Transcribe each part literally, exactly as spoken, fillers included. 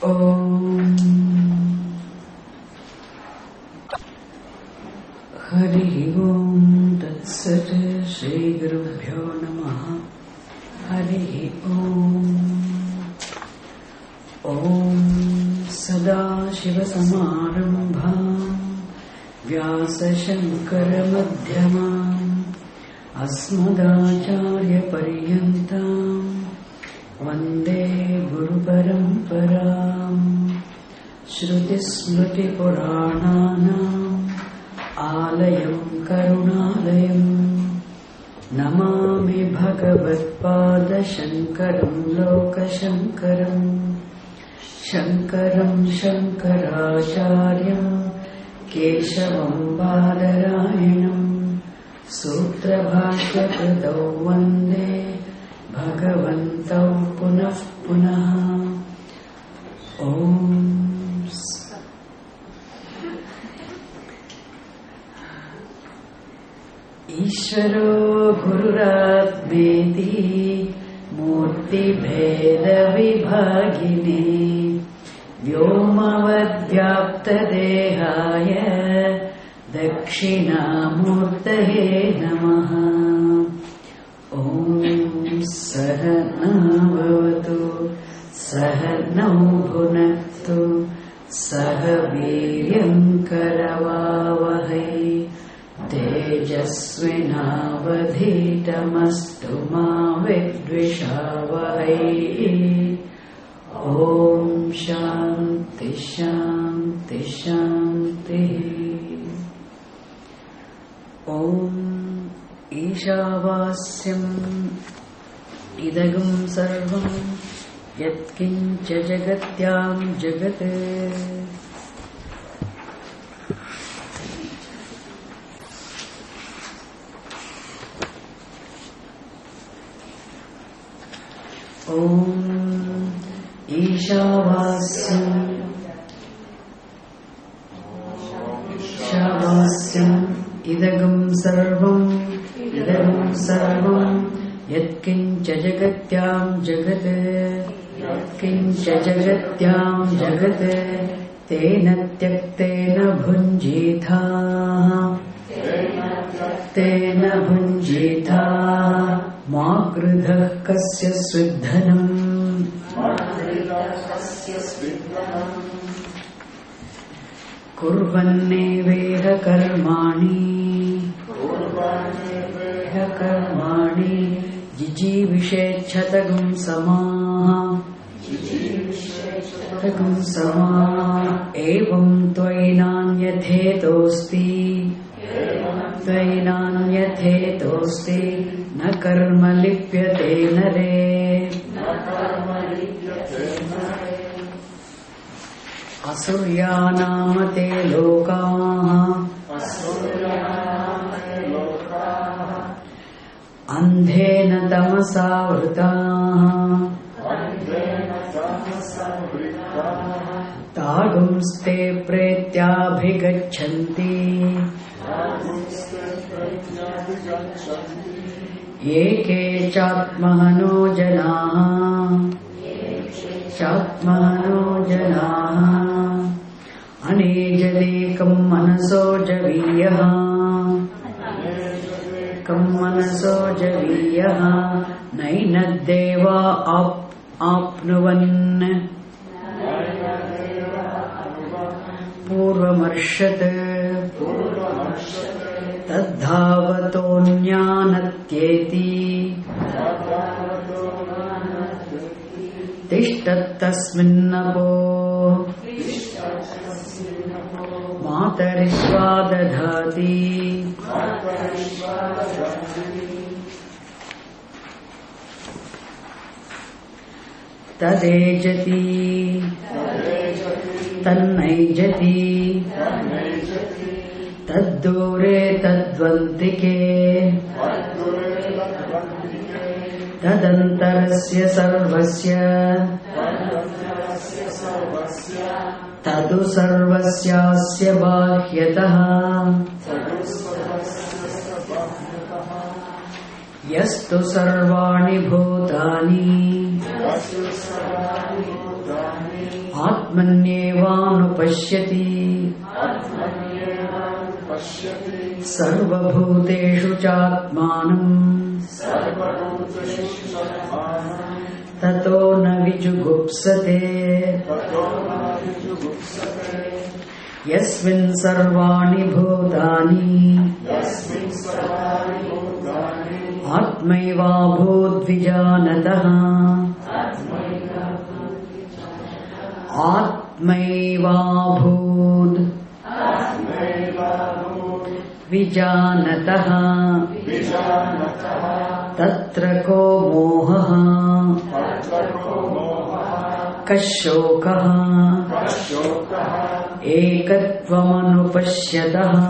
ओम हरि ओम तत्सत् श्री गुरुभ्यो नमः। हरि ओम ओम सदाशिवसमारम्भाम् व्यासशङ्करमध्यमाम् अस्मदाचार्यपर्यन्ताम् वन्दे गुरुपरम्पराम्। श्रुतिस्मृतिपुराणानाम् आलयम् करुणालयम् नमामि भगवत्पादशङ्करम् लोकशङ्करम्। शङ्करम् शङ्कराचार्यम् केशवम् बादरायणम् सूत्रभाष्यकृतौ वन्दे भगवन्तौ पुनः पुनः। ओम ईश्वरो गुरुरात्मेति मूर्तिभेदविभागिने व्योमवद्व्याप्तदेहाय दक्षिणामूर्तये नमः। ॐ सहना भवतु सहनौ भुनक्तु सह वीर्यं करवावहै तेजस्विनावधीतमस्तु मा विद्विषावहै। ॐ शान्ति शान्ति शान्तिः। ॐ ईशावास्यम् इदगं सर्वं यत्किञ्च जगत्यां जगत् ॐ ईशावास्यम् ईशावास्यम् इदगं सर्वं इदगं सर्वं यत्किञ्च जगत्यां जगत् यत्किञ्च जगत्यां जगत् तेन त्यक्तेन भुञ्जीथाः तेन भुञ्जीथाः मा कृधः कस्य स्विद्धनम्। कुर्वन्नेवेह कर्माणि कर्माणि जिजीविषेच्छतगुं समाः तगुं समाः। एवं त्वयि नान्यथेतोऽस्ति त्वयि नान्यथेतोऽस्ति न कर्म लिप्यते नरे। असुर्यानाम ते लोकाः अन्धेन तमसावृताः तागुंस्ते प्रेत्याभिगच्छन्ति ये के चात्महनो जनाः चात्महनो जनाः अनेजलेकं मनसो जवीयः कं मनसो जवीयः नैनद्देवा आप आप्नुवन् पूर्वमर्षत् तद्धावतोऽन्यानत्येति तिष्ठत्तस्मिन्नपो मातरिष्वा दधाति। तदेजति तन्नैजति तद्दूरे तद्वन्तिके तदन्तरस्य सर्वस्य तदु सर्वस्यास्य बाह्यतः यस्तु सर्वाणि भूतानि Atmanyevānupashyati Sarvabhūteshu chātmānam Tato na vijugupsate Yasmin sarvāni bhūtāni Atmaivā bhūdvijanataha Atmaivā bhūd Vijanataha Tatra ko mohaha Kashokaha Ekatvamanupashyataha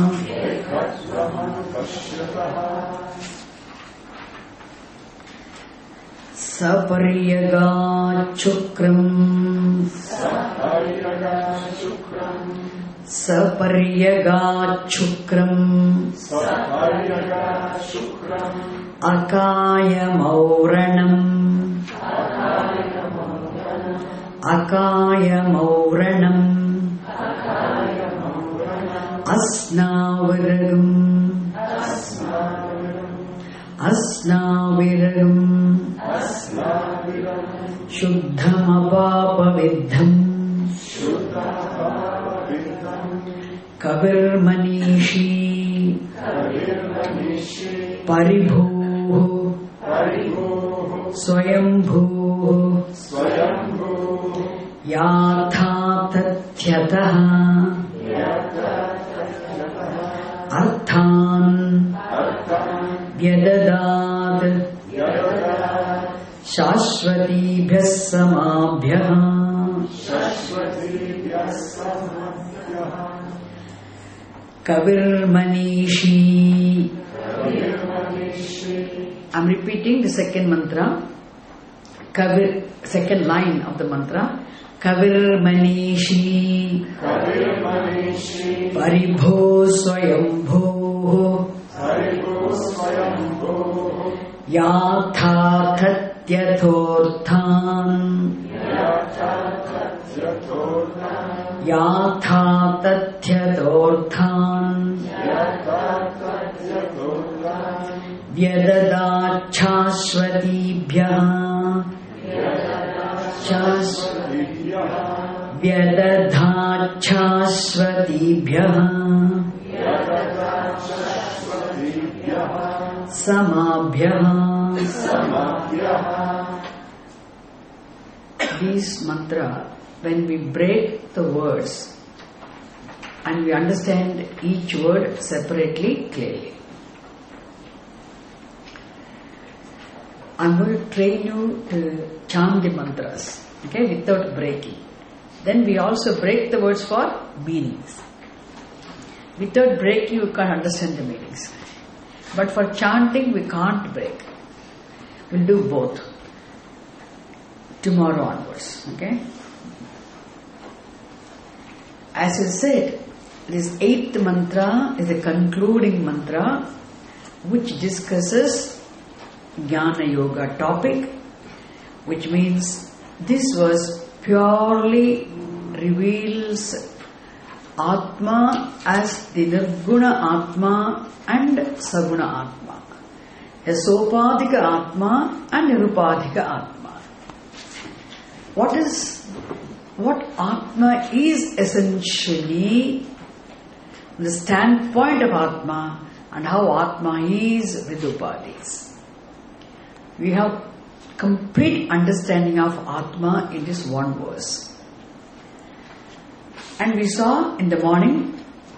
Saparyagachukram Saparyagachukram Akayamauranam Akayamauranam Asnaviragam Asnaviragam Shuddhamapapaviddham Kabirmanishi Paribhuh Swayambhuh Yatha tathyataha Arthan Vyadadat Shashvatibhyas samabhyah Kabirmanishi. I'm repeating the second mantra. Kabir, second line of the mantra. Kabirmanishi Paribho Swayambho Yatha Tatyathorthan Yatha Tatyathorthan Vyadadat Chashvatibhyah Vyadadat Chashvatibhyah Samabhyah. These mantra, when we break the words and we understand each word separately, clearly. I'm going to train you to chant the mantras, okay, without breaking. Then we also break the words for meanings. Without breaking, you can't understand the meanings. But for chanting, we can't break. We'll do both tomorrow onwards, okay? As I said, this eighth mantra is the concluding mantra which discusses Jnana Yoga topic, which means this verse purely reveals Atma as the Nirguna Atma and Saguna Atma, a Sopadika Atma and Nirupadika Atma. What is what Atma is essentially, the standpoint of Atma and how Atma is with Upadis. We have complete understanding of Atma in this one verse. And we saw in the morning,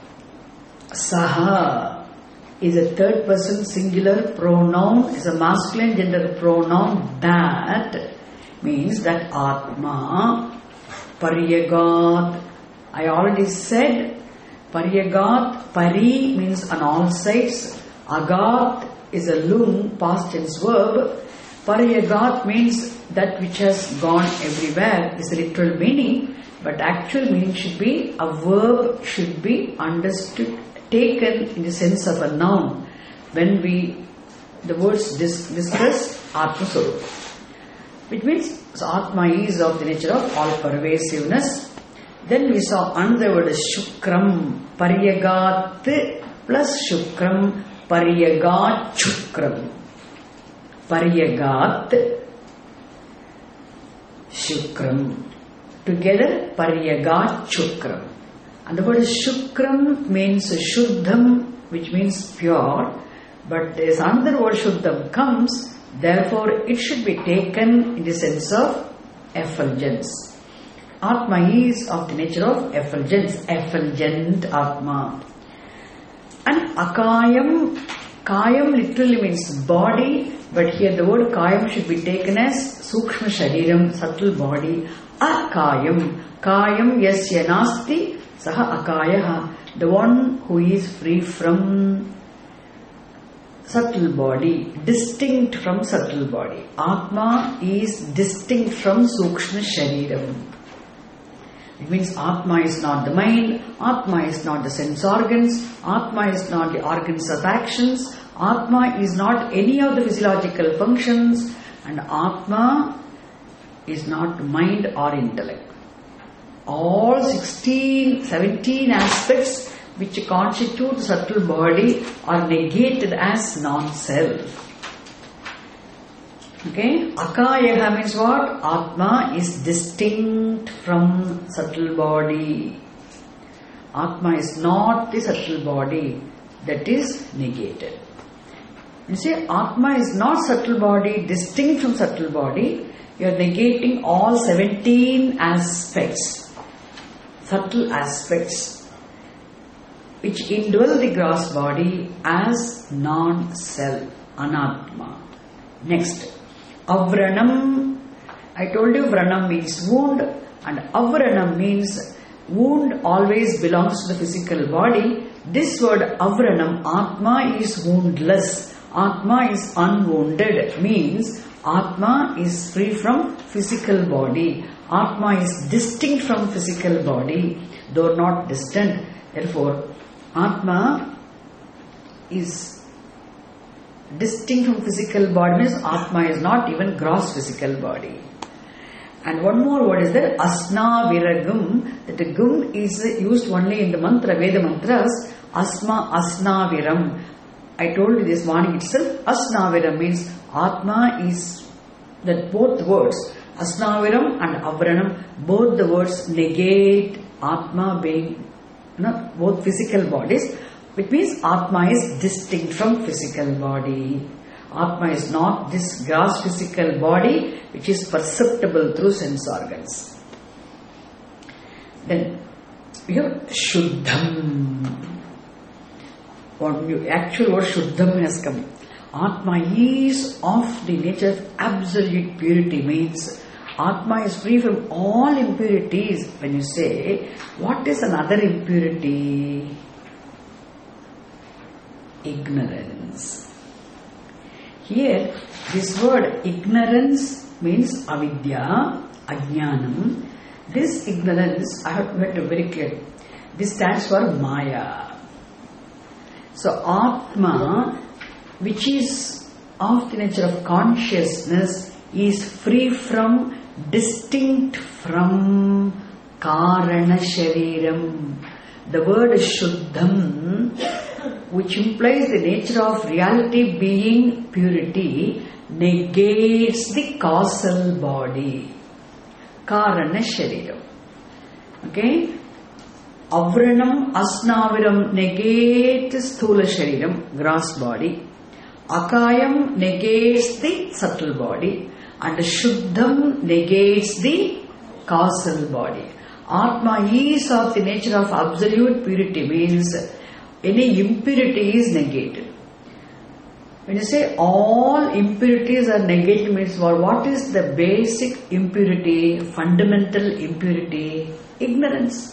Saha is a third person singular pronoun, is a masculine gender pronoun. That means that Atma, Paryagat, I already said, Paryagat, Pari means on all sides, Agat is a lung, past tense verb. Paryagat means that which has gone everywhere, is the literal meaning, but actual meaning should be, a verb should be understood, taken in the sense of a noun when we, the words dis- discuss Atma Swarupa. which means so Atma is of the nature of all pervasiveness. Then we saw another word is Shukram, Paryagat plus Shukram, Paryagat Shukram. Paryagat Shukram. Together, Paryagat Shukram. And the word Shukram means Shuddham, which means pure. But there is another word Shuddham comes, therefore it should be taken in the sense of effulgence. Atma is of the nature of effulgence, effulgent Atma. And Akayam, Kayam literally means body, but here the word Kayam should be taken as Sukshma Shariram, subtle body. Akayam, Kayam yasya nasti, saha akayaha, the one who is free from subtle body, distinct from subtle body. Atma is distinct from Sukshma Shariram. It means Atma is not the mind, Atma is not the sense organs, Atma is not the organs of actions, Atma is not any of the physiological functions, and Atma is not mind or intellect. All sixteen, seventeen aspects which constitute the subtle body are negated as non-self. Okay? Akayaha means what? Atma is distinct from subtle body. Atma is not the subtle body. That is negated. You see, Atma is not subtle body, distinct from subtle body. You are negating all seventeen aspects, subtle aspects, which indwell the gross body as non-self, anatma. Next, avranam. I told you vranam means wound, and avranam means wound always belongs to the physical body. This word avranam, atma is woundless, atma is unwounded, means Atma is free from physical body. Atma is distinct from physical body, though not distant. Therefore, Atma is distinct from physical body, means Atma is not even gross physical body. And one more word is there, Asna Viragum. That the gum is used only in the mantra, Veda mantras. Asma Asna Viram. I told you this morning itself, Asnaviram means Atma is, that both words, Asnaviram and Avranam, both the words negate Atma being, you know, both physical bodies, which means Atma is distinct from physical body. Atma is not this gross physical body which is perceptible through sense organs. Then we have Shuddham. One new actual word Shuddham has come. Atma is of the nature of absolute purity, means Atma is free from all impurities. When you say, what is another impurity? Ignorance. Here, this word ignorance means avidya, ajnanam. This ignorance, I have to make it very clear. This stands for Maya. So Atma, which is of the nature of consciousness, is free from, distinct from Karana Shariram. The word Shuddham, which implies the nature of reality being purity, negates the causal body. Karana Shariram. Okay? Avranam, Asnaviram negates Sthula Shariram, gross body. Akayam negates the subtle body. And Shuddham negates the causal body. Atma is of the nature of absolute purity, means any impurity is negated. When you say all impurities are negated, means well, what is the basic impurity, fundamental impurity? Ignorance.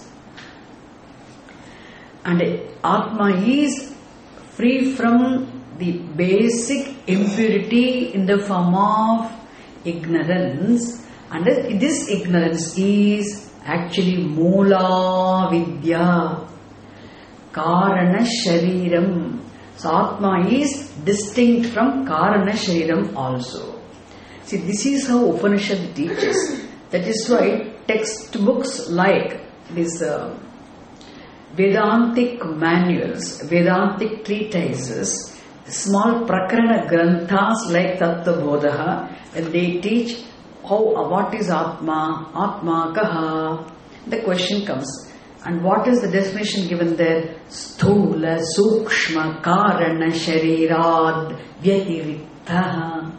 And Atma is free from the basic impurity in the form of ignorance, and this ignorance is actually Moola Vidya, Karana Shariram. So Atma is distinct from Karana Shariram also. See, this is how Upanishad teaches. That is why textbooks like these uh, Vedantic manuals, Vedantic treatises, small prakarana granthas like Tattva Bodha, when they teach how, what is Atma, Atma kaha, the question comes. And what is the definition given there? Sthula, Sukshma, Karana, Sharirad, Vyatiriktha.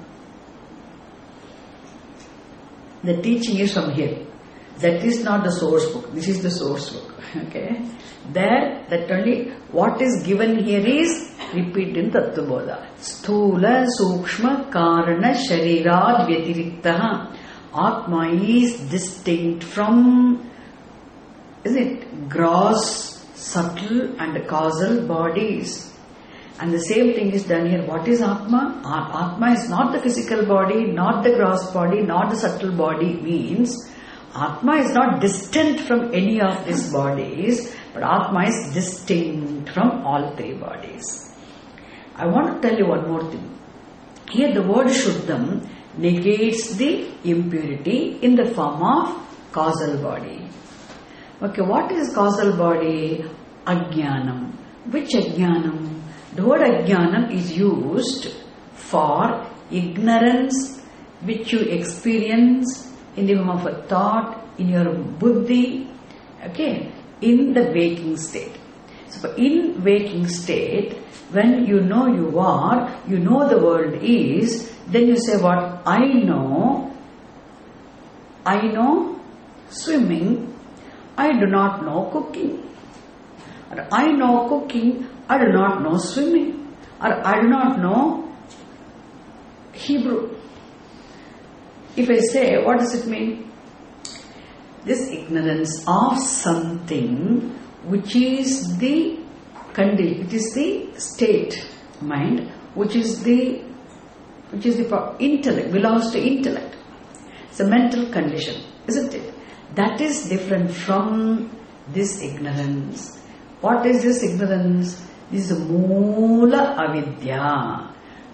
The teaching is from here. That is not the source book. This is the source book. Okay. There, that only what is given here is repeated in Tattva Bodha. Sthula, Sukshma, Karana, Sharirad, Vyatiriktha. Atma is distinct from, is it, gross, subtle and causal bodies. And the same thing is done here. What is Atma? Atma is not the physical body, not the gross body, not the subtle body. Means Atma is not distant from any of these bodies, but Atma is distinct from all three bodies. I want to tell you one more thing. Here the word Shuddham negates the impurity in the form of causal body. Okay, what is causal body? Ajnanam. Which Ajnanam? The word Ajnanam is used for ignorance which you experience in the form of a thought, in your buddhi, okay, in the waking state. So in waking state, when you know you are, you know the world is, then you say what? I know, I know swimming, I do not know cooking. Or I know cooking, I do not know swimming. Or I do not know Hebrew. If I say, what does it mean? This ignorance of something which is the condition, it is the state, mind, which is the which is the intellect, belongs to intellect. It's a mental condition, isn't it? That is different from this ignorance. What is this ignorance? This is Moola Avidya.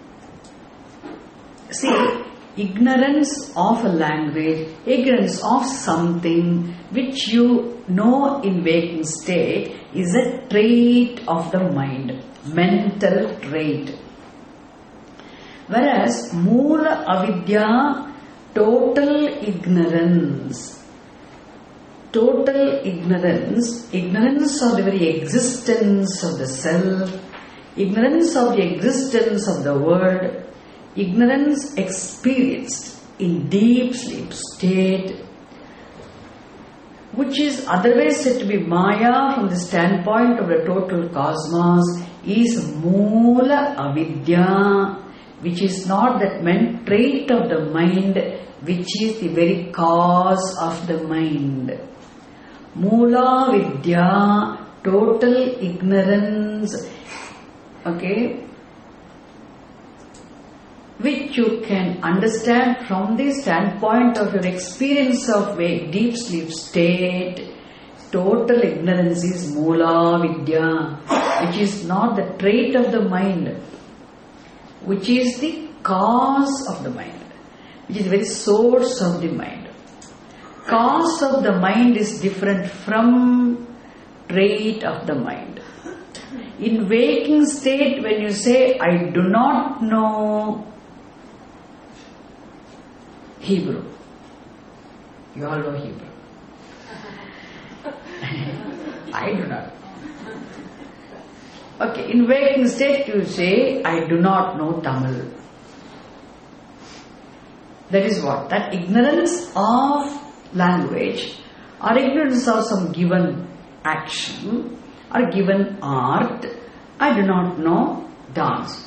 See, ignorance of a language, ignorance of something which you know in waking state is a trait of the mind, mental trait. Whereas Moola Avidya, total ignorance. Total ignorance, ignorance of the very existence of the self, ignorance of the existence of the world, ignorance experienced in deep sleep state, which is otherwise said to be Maya from the standpoint of the total cosmos, is Moola Avidya, which is not that meant trait of the mind, which is the very cause of the mind. Moola Vidya, total ignorance, okay, which you can understand from the standpoint of your experience of deep sleep state. Total ignorance is Moola Vidya, which is not the trait of the mind, which is the cause of the mind, which is the very source of the mind. Cause of the mind is different from trait of the mind. In waking state, when you say, I do not know Hebrew, you all know Hebrew. I do not. Okay, in waking state you say, I do not know Tamil. That is what? That ignorance of language or ignorance of some given action or given art. I do not know dance.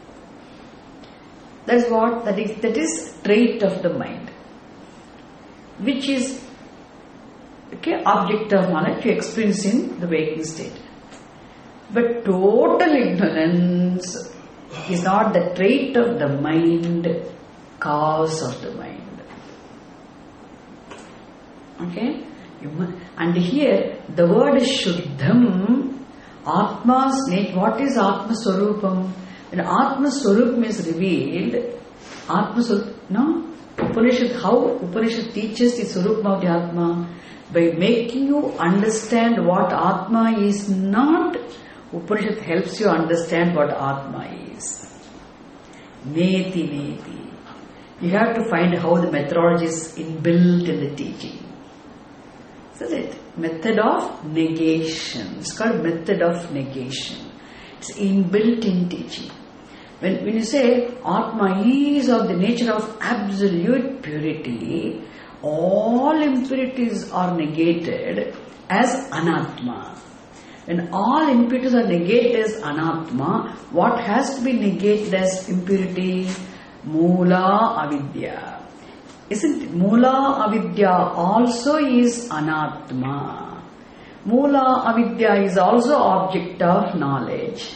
That's what? That is, that is trait of the mind, which is okay, object of knowledge you experience in the waking state. But total ignorance is not the trait of the mind, cause of the mind. Okay? And here the word is Shuddham, Atma's nature. What is Atma Swarupam? When Atma Swarupam is revealed, Atma Swarupam, no? Upanishad, how Upanishad teaches the Swarupam of the Atma? By making you understand what Atma is not, Upanishad helps you understand what Atma is. Neti neti. You have to find how the methodology is inbuilt in the teaching. That's it. Method of negation. It's called method of negation. It's inbuilt in teaching. When, when you say Atma is of the nature of absolute purity, all impurities are negated as Anatma. When all impurities are negated as Anatma, what has to be negated as impurity? Mula Avidya. Isn't Mula Avidya also is Anatma? Mula Avidya is also object of knowledge.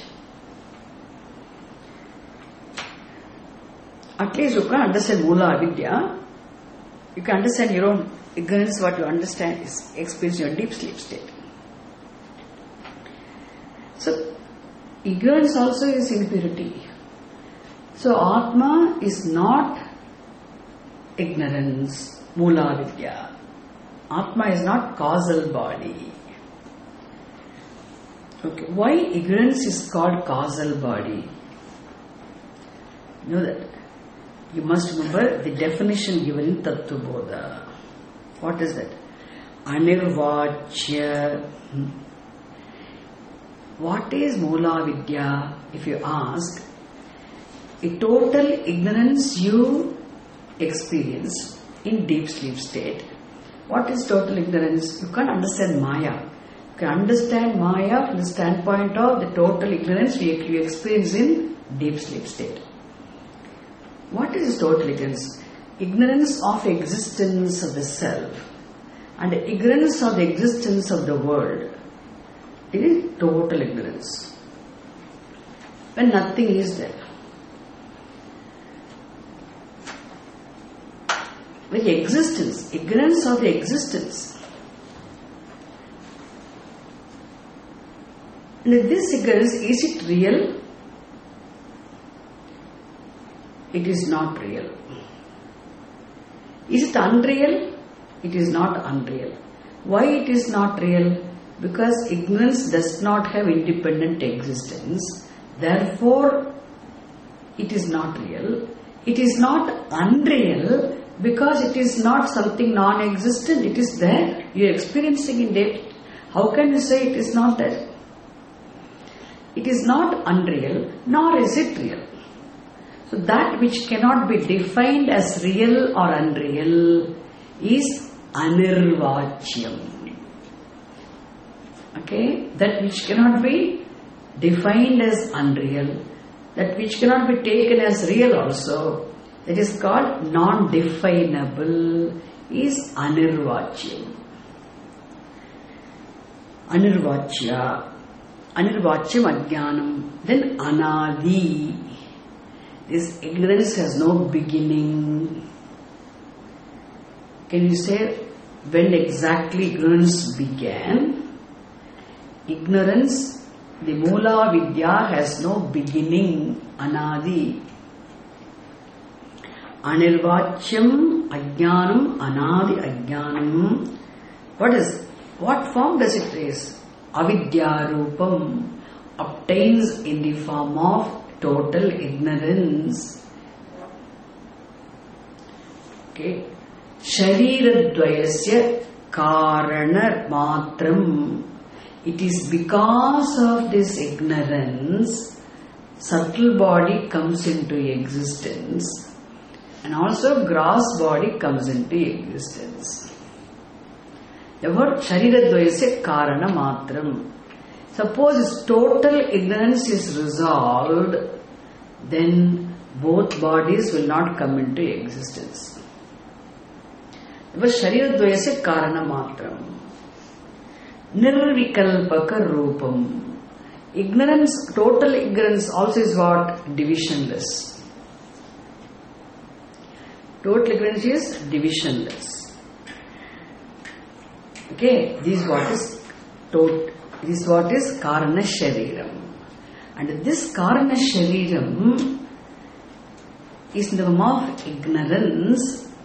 At least you can understand Mula Avidya. You can understand your own ignorance. What you understand is experience your deep sleep state. So, ignorance also is impurity. So, Atma is not ignorance, Mula Vidya. Atma is not causal body. Okay, why ignorance is called causal body? You know that. You must remember the definition given in Tattva Bodha. What is that? Anirvachya. What is Mula Vidya? If you ask, a total ignorance you experience in deep sleep state. What is total ignorance? You can't understand Maya. You can understand Maya from the standpoint of the total ignorance you experience in deep sleep state. What is total ignorance? Ignorance of existence of the self and ignorance of the existence of the world. It is total ignorance. When nothing is there. When the existence, ignorance of the existence. And this ignorance, is it real? It is not real. Is it unreal? It is not unreal. Why it is not real? Because ignorance does not have independent existence. Therefore, it is not real. It is not unreal because it is not something non-existent. It is there. You are experiencing it. How can you say it is not there? It is not unreal, nor is it real. So that which cannot be defined as real or unreal is anirvachyam. Okay? That which cannot be defined as unreal, that which cannot be taken as real also, that is called non-definable, is anirvachyam. Anirvachya. Anirvachyam ajnanam. Then anadi. This ignorance has no beginning. Can you say when exactly ignorance began? Ignorance, the Mula Vidya has no beginning, Anadi. Anirvachyam ajnanam, Anadi ajnanam. What is, what form does it raise? Avidya Rupam, obtains in the form of total ignorance. Okay. Shariradvayasya karana matram. It is because of this ignorance, subtle body comes into existence and also gross body comes into existence. The word Shariradvayasya karana matram. Suppose total ignorance is resolved, then both bodies will not come into existence. The word Shariradvayasya karana matram. Nirvikalpaka rupam. Ignorance, total ignorance also is what? Divisionless. Total ignorance is divisionless. Okay, this is what is total. This is what is Karana Shariram. And this Karana Shariram is in the form of ignorance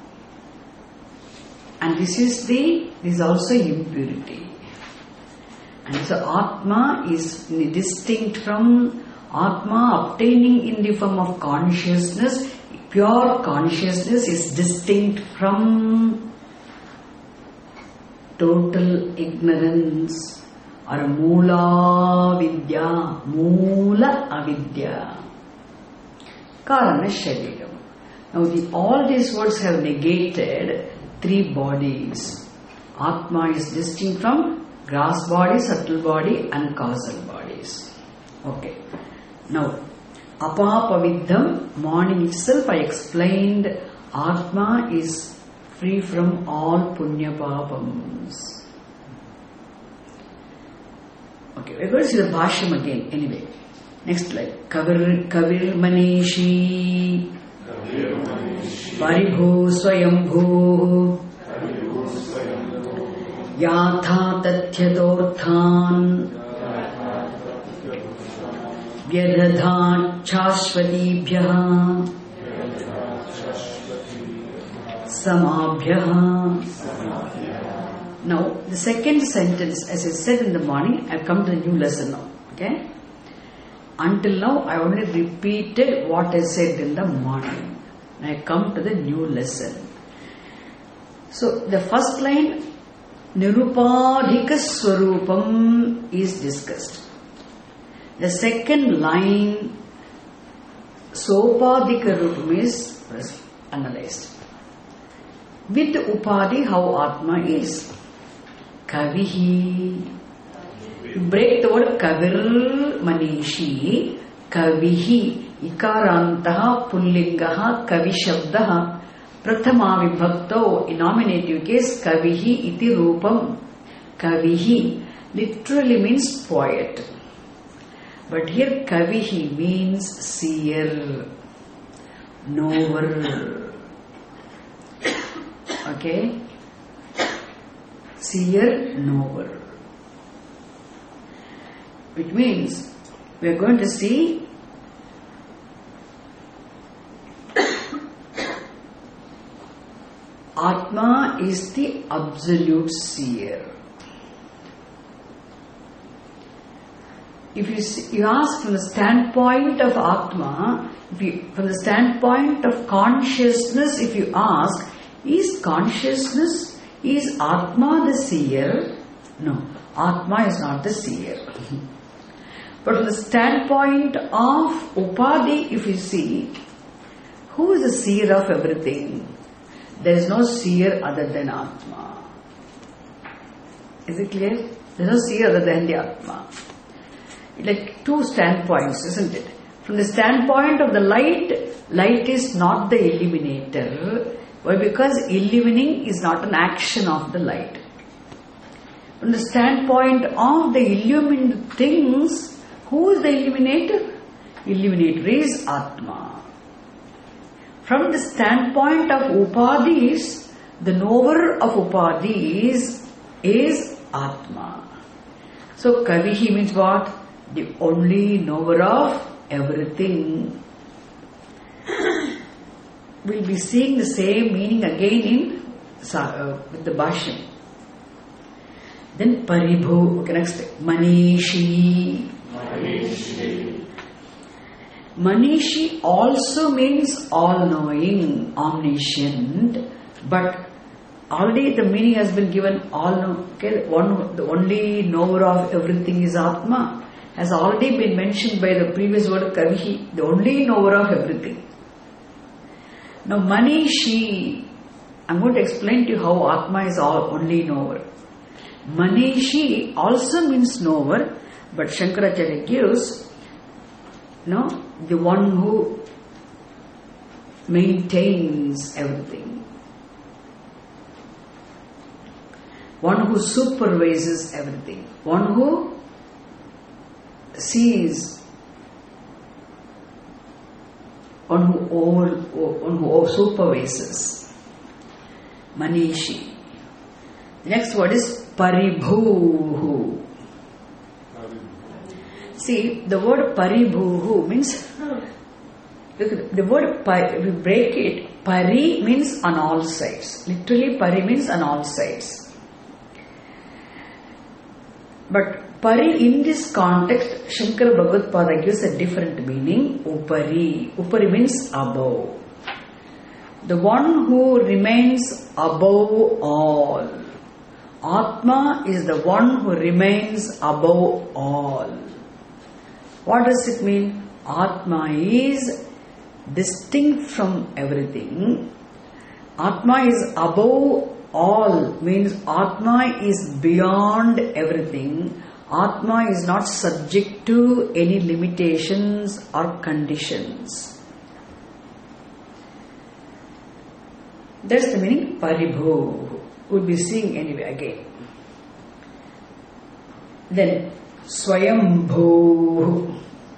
And this is the, this is also impurity. And so Atma is distinct from, Atma obtaining in the form of consciousness, pure consciousness is distinct from total ignorance or Moola Vidya, Moola Avidya. Karana Shariram. Now the, all these words have negated three bodies. Atma is distinct from gross body, subtle body and causal bodies. Okay. Now, Apapavidham, morning itself I explained Atma is free from all punya papams. Okay, we're going to see the Bhashyam again anyway. Next slide. Kavir, Kavir Manishi Paribhu Swayambhu Yatha Tathyadorthan Vyadadhat Chashvatibhyaha Samabhyaha. Now, the second sentence, as I said in the morning, I've come to the new lesson now. Okay? Until now, I only repeated what I said in the morning. I come to the new lesson. So, the first line, Nirupadhika Swarupam is discussed. The second line, Sopadhika Rupam is analyzed. With Upadhi, how Atma is. Kavihi. You break the word Kavir Manishi. Kavihi. Ikarantaha Pullingaha Kavishabdaha. Prathama Vibhakto. In nominative case, Kavihi iti Rupam. Kavihi literally means poet. But here Kavihi means seer, knower. Okay? Seer, knower. Which means we are going to see Atma is the absolute seer. If you, see, you ask from the standpoint of Atma, if you, from the standpoint of consciousness, if you ask, is consciousness, is Atma the seer? No, Atma is not the seer. But from the standpoint of Upadhi, if you see, who is the seer of everything? There is no seer other than Atma. Is it clear? There is no seer other than the Atma. Like two standpoints, isn't it? From the standpoint of the light, light is not the illuminator. Why? Because illumining is not an action of the light. From the standpoint of the illumined things, who is the illuminator? Illuminator is Atma. From the standpoint of Upadhis, the knower of Upadhis is Atma. So Kavihi means what? The only knower of everything. We'll be seeing the same meaning again in uh, with the Bhashyam. Then Paribhu. Okay, next. Manishi. Manishi. Manishi also means all-knowing, omniscient, but already the meaning has been given. All okay, one, the only knower of everything is Atma. Has already been mentioned by the previous word Kavihi, the only knower of everything. Now Manishi, I'm going to explain to you how Atma is all only knower. Manishi also means knower, but Shankaracharya gives, no, the one who maintains everything. One who supervises everything. One who sees, one who over, one who supervises. Manishi. The next word is Paribhuhu. See, the word Paribhuhu means, look, the word, if we break it, Pari means on all sides. Literally, pari means on all sides. But pari in this context, Shankara Bhagavad gives a different meaning. Upari. Upari means above. The one who remains above all. Atma is the one who remains above all. What does it mean? Atma is distinct from everything. Atma is above all, means Atma is beyond everything. Atma is not subject to any limitations or conditions. That's the meaning Paribhu. We'll be seeing anyway again. Then Swayambhu.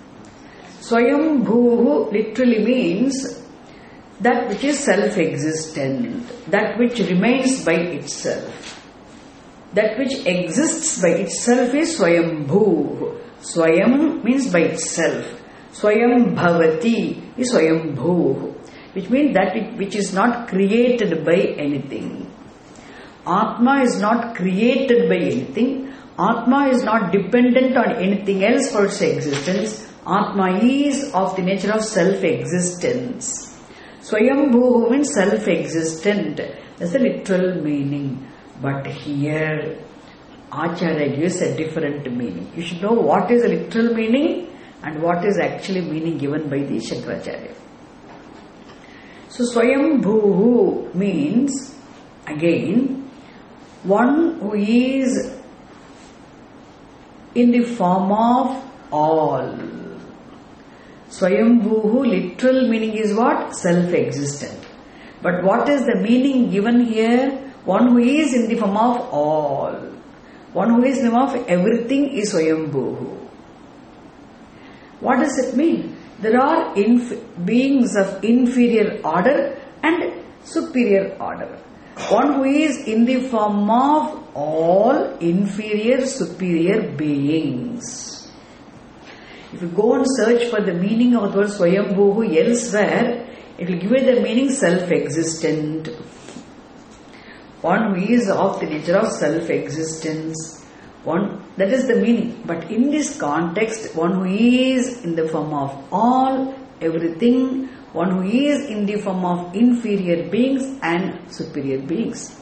Swayambhu literally means that which is self-existent, that which remains by itself. That which exists by itself is Swayambhu. Swayam means by itself. Swayam Bhavati is Swayambhu, which means that it, which is not created by anything. Atma is not created by anything. Atma is not dependent on anything else for its existence. Atma is of the nature of self-existence. Swayambhu means self-existent. That's the literal meaning. But here, Acharya gives a different meaning. You should know what is the literal meaning and what is actually meaning given by the Shankaracharya. So, Swayambhu means, again, one who is in the form of all. Swayambhu, literal meaning is what? Self-existent. But what is the meaning given here? One who is in the form of all. One who is in the form of everything is Swayambhu. What does it mean? There are inf- beings of inferior order and superior order. One who is in the form of all inferior, superior beings. If you go and search for the meaning of the word Swayambhu elsewhere, it will give you the meaning self-existent. One who is of the nature of self-existence. One, that is the meaning. But in this context, one who is in the form of all, everything, one who is in the form of inferior beings and superior beings.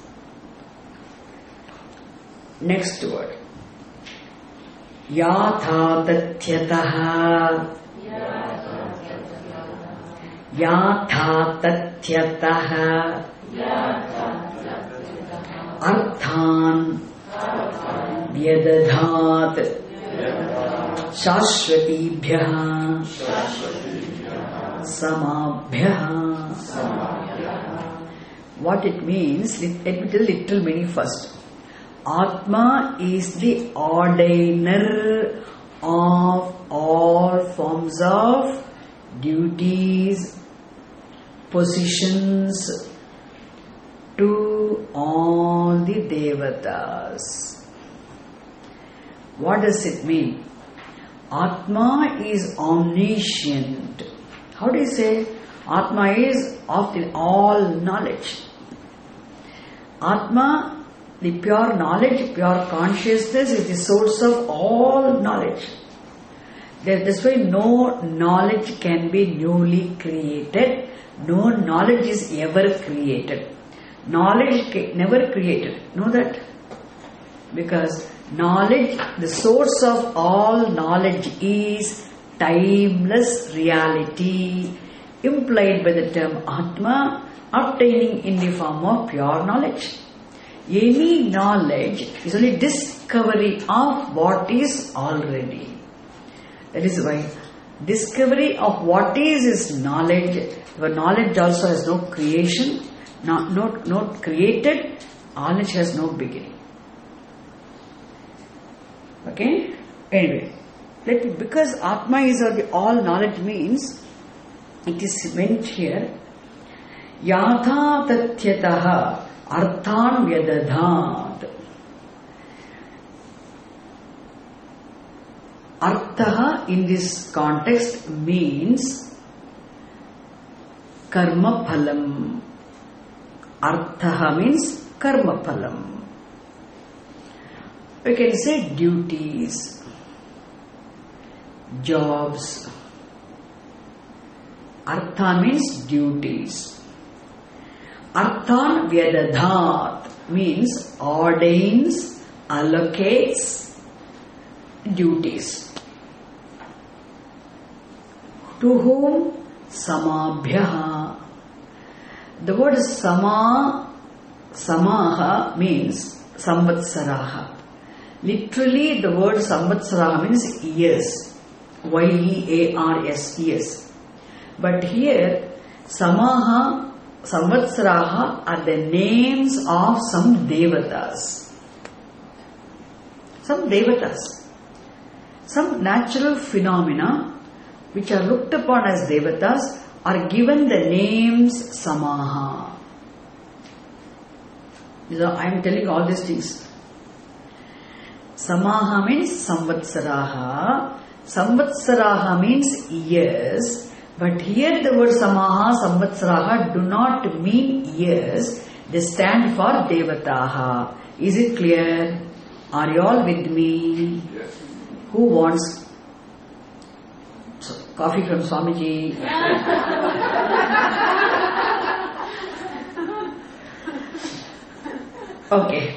Next word. Yatha tathyataha. Yatha tathyataha. Arthan vyadadhat shashvatibhyah samabhyah. What it means, let me tell the literal meaning first. Atma is the ordainer of all forms of duties, positions to all the devatas. What does it mean? Atma is omniscient. How do you say? Atma is of the all knowledge. Atma, the pure knowledge, pure consciousness is the source of all knowledge. That's why no knowledge can be newly created. No knowledge is ever created. Knowledge never created. Know that? Because knowledge, the source of all knowledge is timeless reality, implied by the term Atma, obtaining in the form of pure knowledge. Any knowledge is only discovery of what is already. That is why discovery of what is is knowledge. Your knowledge also has no creation, not, not, not created. Knowledge has no beginning. Okay? Anyway, let me, because Atma is of the all knowledge means, it is meant here, Yatha tathyataha arthan vyadadhat. Artha in this context means karma phalam. Artha means karma phalam. We can say duties, jobs. Artha means duties. Arthan vyadadhat means ordains, allocates duties. To whom? Samabhyaha. The word sama, samaha means samvatsaraha. Literally the word samvatsaraha means years. Y E A R S, years. But here samaha, samvatsaraha are the names of some devatas. Some devatas. Some natural phenomena which are looked upon as devatas are given the names samaha. You know, I am telling all these things. Samaha means samvatsaraha. Samvatsaraha means years. But here the word samaha, samvatsaraha do not mean years. They stand for devataha. Is it clear? Are you all with me? Yes. Who wants so, coffee from Swamiji? Okay.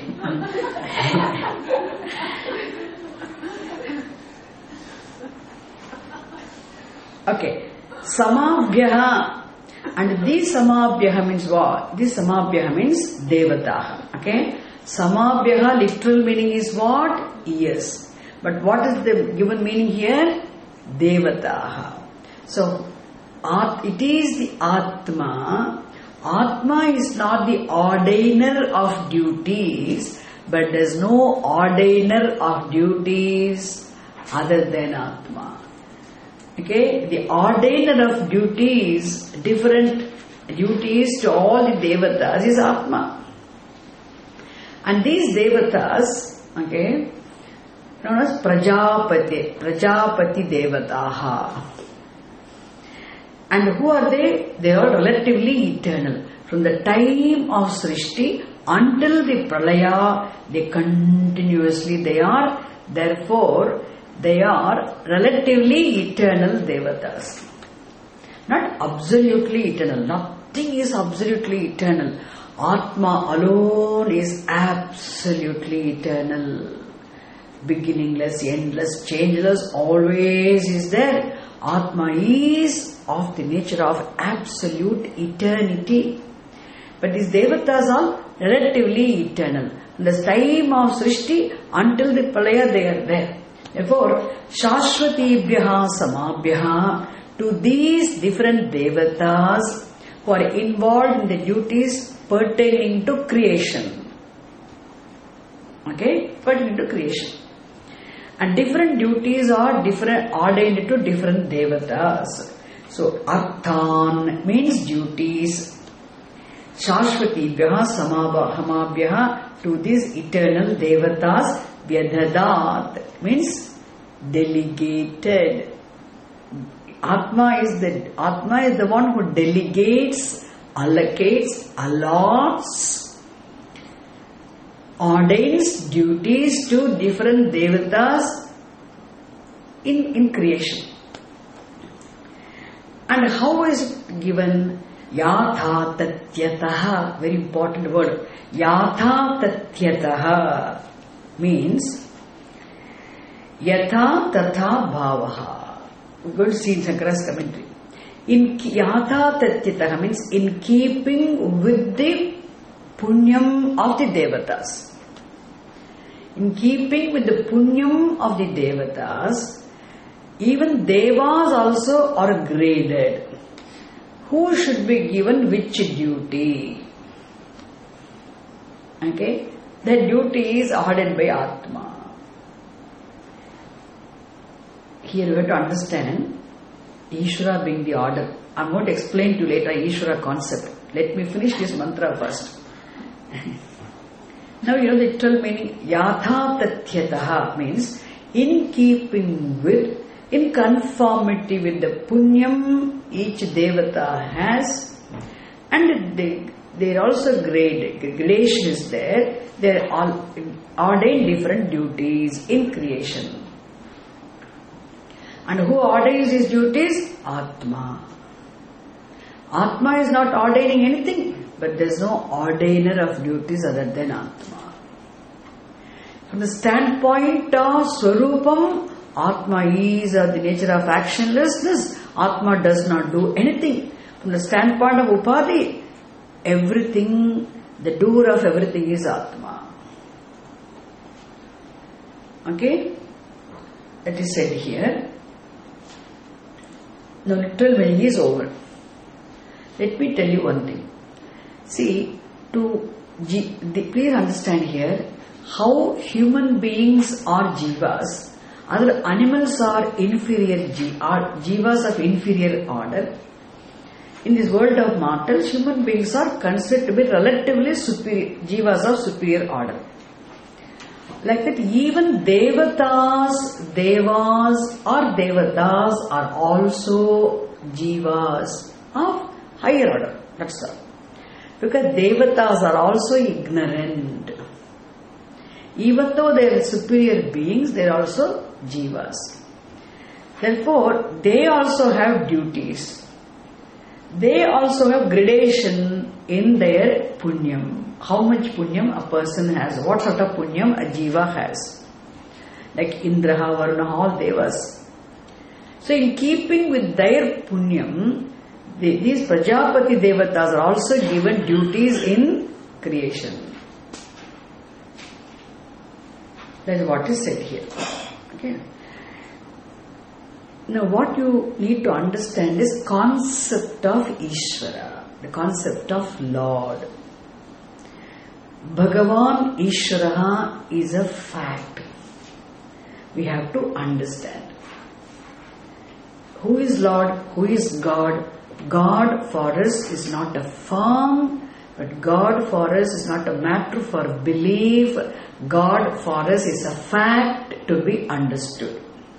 Okay. Samabhyaha. And this samabhyaha means what? This samabhyaha means devataha. Okay. Samabhyaha literal meaning is what? Yes. But what is the given meaning here? Devataha. So, it is the Atma. Atma is not the ordainer of duties, but there is no ordainer of duties other than Atma. Okay, the ordainer of duties, different duties to all the devatas is Atma. And these devatas, okay, known as Prajapati, Prajapati Devataha. And who are they? They are relatively eternal. From the time of Srishti until the Pralaya, they continuously, they are, therefore, they are relatively eternal devatas. Not absolutely eternal. Nothing is absolutely eternal. Atma alone is absolutely eternal. Beginningless, endless, changeless, always is there. Atma is of the nature of absolute eternity. But these devatas are relatively eternal. From the time of Srishti until the Pralaya, they are there. Therefore, Shashvatibhyaha Samabhyaha, to these different devatas who are involved in the duties pertaining to creation. Okay? Pertaining to creation. And different duties are different, ordained to different devatas. So, Arthan means duties. Shashvatibhyaha Samabhyaha, to these eternal devatas, Vyadhadat means delegated. Atma is the Atma is the one who delegates, allocates, allots, ordains duties to different devatas in, in creation. And how is it given? Yatha tatyataha, very important word. Yatha tatyataha means Yatha tatha bhavaha. We're going to see in Shankara's commentary. In Yatha tatyataha means in keeping with the punyam of the devatas. In keeping with the punyam of the devatas, even devas also are graded. Who should be given which duty? Okay? The duty is ordered by Atma. Here we have to understand Ishvara being the order. I am going to explain to you later Ishvara concept. Let me finish this mantra first. Now you know the literal meaning. Yatha tatyataha means in keeping with, in conformity with the punyam each devata has, And they, there are also grade, gradation is there. They are all ordained different duties in creation. And who ordains these duties? Atma. Atma is not ordaining anything, but there is no ordainer of duties other than Atma. From the standpoint of Swarupam, Atma is of the nature of actionlessness. Atma does not do anything. From the standpoint of Upadhi, everything, the doer of everything is Atma. Okay? That is said here. Now literal meaning is over. Let me tell you one thing. See, to please understand here how human beings are jivas, other animals are inferior are jivas of inferior order. In this world of mortals, human beings are considered to be relatively superior jivas of superior order. Like that, even devatas, devas or devatas are also jivas of higher order. That's all. Because devatas are also ignorant. Even though they are superior beings, they are also jivas. Therefore, they also have duties. They also have gradation in their punyam. How much punyam a person has, what sort of punyam a jiva has. Like Indraha, Varuna, all devas. So in keeping with their punyam, the, these Prajapati devatas are also given duties in creation. That is what is said here. Okay. Now what you need to understand is concept of Ishvara, the concept of Lord. Bhagavan Ishvara is a fact. We have to understand. Who is Lord? Who is God? God for us is not a form, but God for us is not a matter for belief. God for us is a fact to be understood.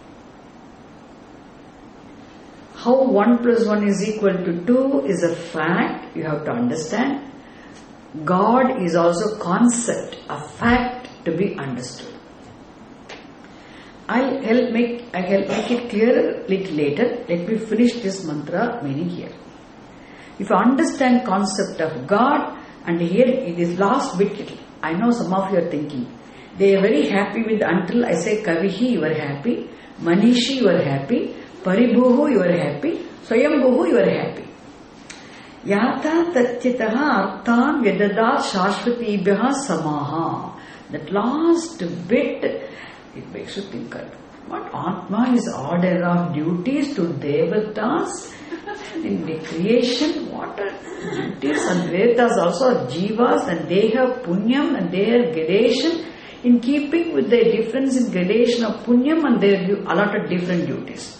How one plus one is equal to two is a fact, you have to understand. God is also concept, a fact to be understood. I'll help make, I will make it clearer a little later. Let me finish this mantra meaning here. If you understand concept of God, and here in this last bit, I know some of you are thinking, they are very happy with until I say Kavihi, you are happy, Manishi, you are happy, Paribhuhu, you are happy, Swayambhuhu, you are happy. Yata tatchitaha arthan vedada shashvatibhyaha samaha. That last bit, it makes you think, what Atma is order of duties to devatas in the creation, what are duties, and devatas also are jivas and they have punyam and their gradation. In keeping with the difference in gradation of punyam and they are allotted different duties.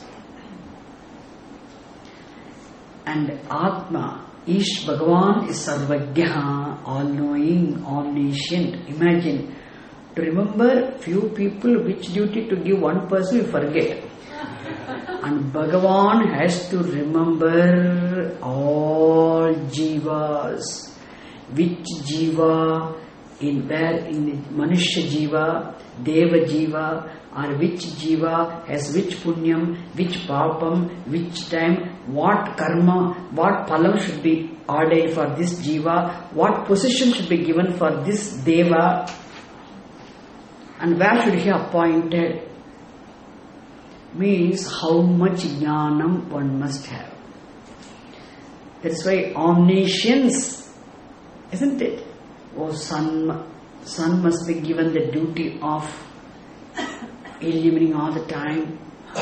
And Atma, Ish Bhagavan is Sarvajna, all-knowing, omniscient. Imagine, to remember few people which duty to give one person, you forget. And Bhagavan has to remember all jivas. Which jiva, in where in the Manushya jiva, Deva jiva, or which jiva has which punyam, which papam, which time, what karma, what phalam should be ordained for this jiva, what position should be given for this deva, and where should he appointed. Means how much jnanam one must have. That's why omniscience, isn't it? Oh, sun, sun must be given the duty of illuminating all the time.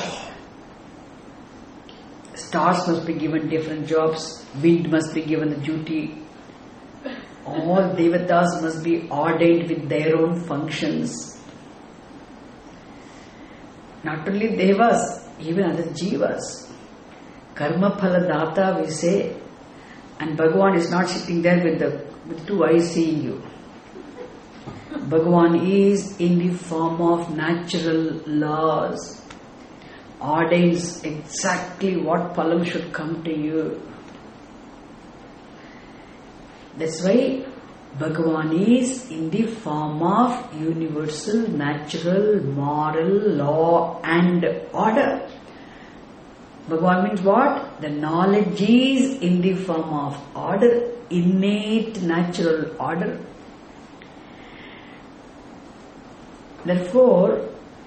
Stars must be given different jobs. Wind must be given the duty. All devatas must be ordained with their own functions. Not only devas, even other jivas. Karma phala data we say, and Bhagavan is not sitting there with the with two eyes seeing you. Bhagavan is in the form of natural laws, ordains exactly what phalam should come to you. That's why Bhagavan is in the form of universal, natural, moral, law and order. Bhagavan means what? The knowledge is in the form of order, innate, natural order. Therefore,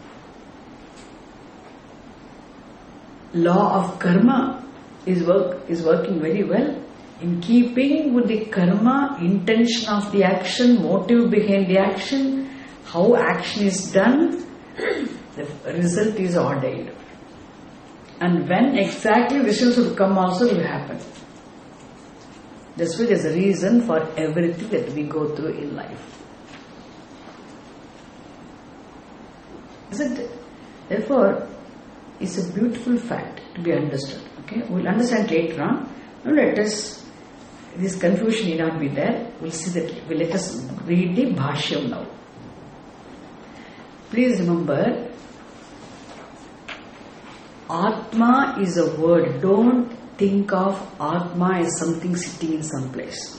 law of karma is work is working very well in keeping with the karma, intention of the action, motive behind the action, how action is done, the result is ordained. And when exactly results will come also will happen. That's why there's a reason for everything that we go through in life. Isn't it? Therefore, it's a beautiful fact to be understood. Okay, we'll understand later on. Now let us, this confusion need not be there. We'll see that. We'll let us read the Bhashyam now. Please remember, Atma is a word. Don't think of Atma as something sitting in some place.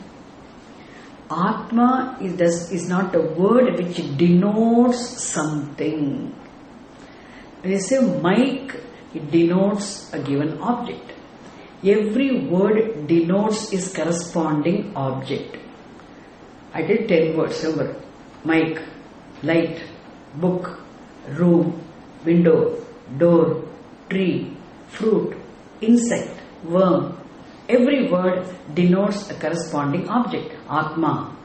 Atma is, does, is not a word which denotes something. When you say mic, it denotes a given object. Every word denotes its corresponding object. I did ten words, remember. Mic, light, book, room, window, door, tree, fruit, insect, worm. Every word denotes a corresponding object. Atma.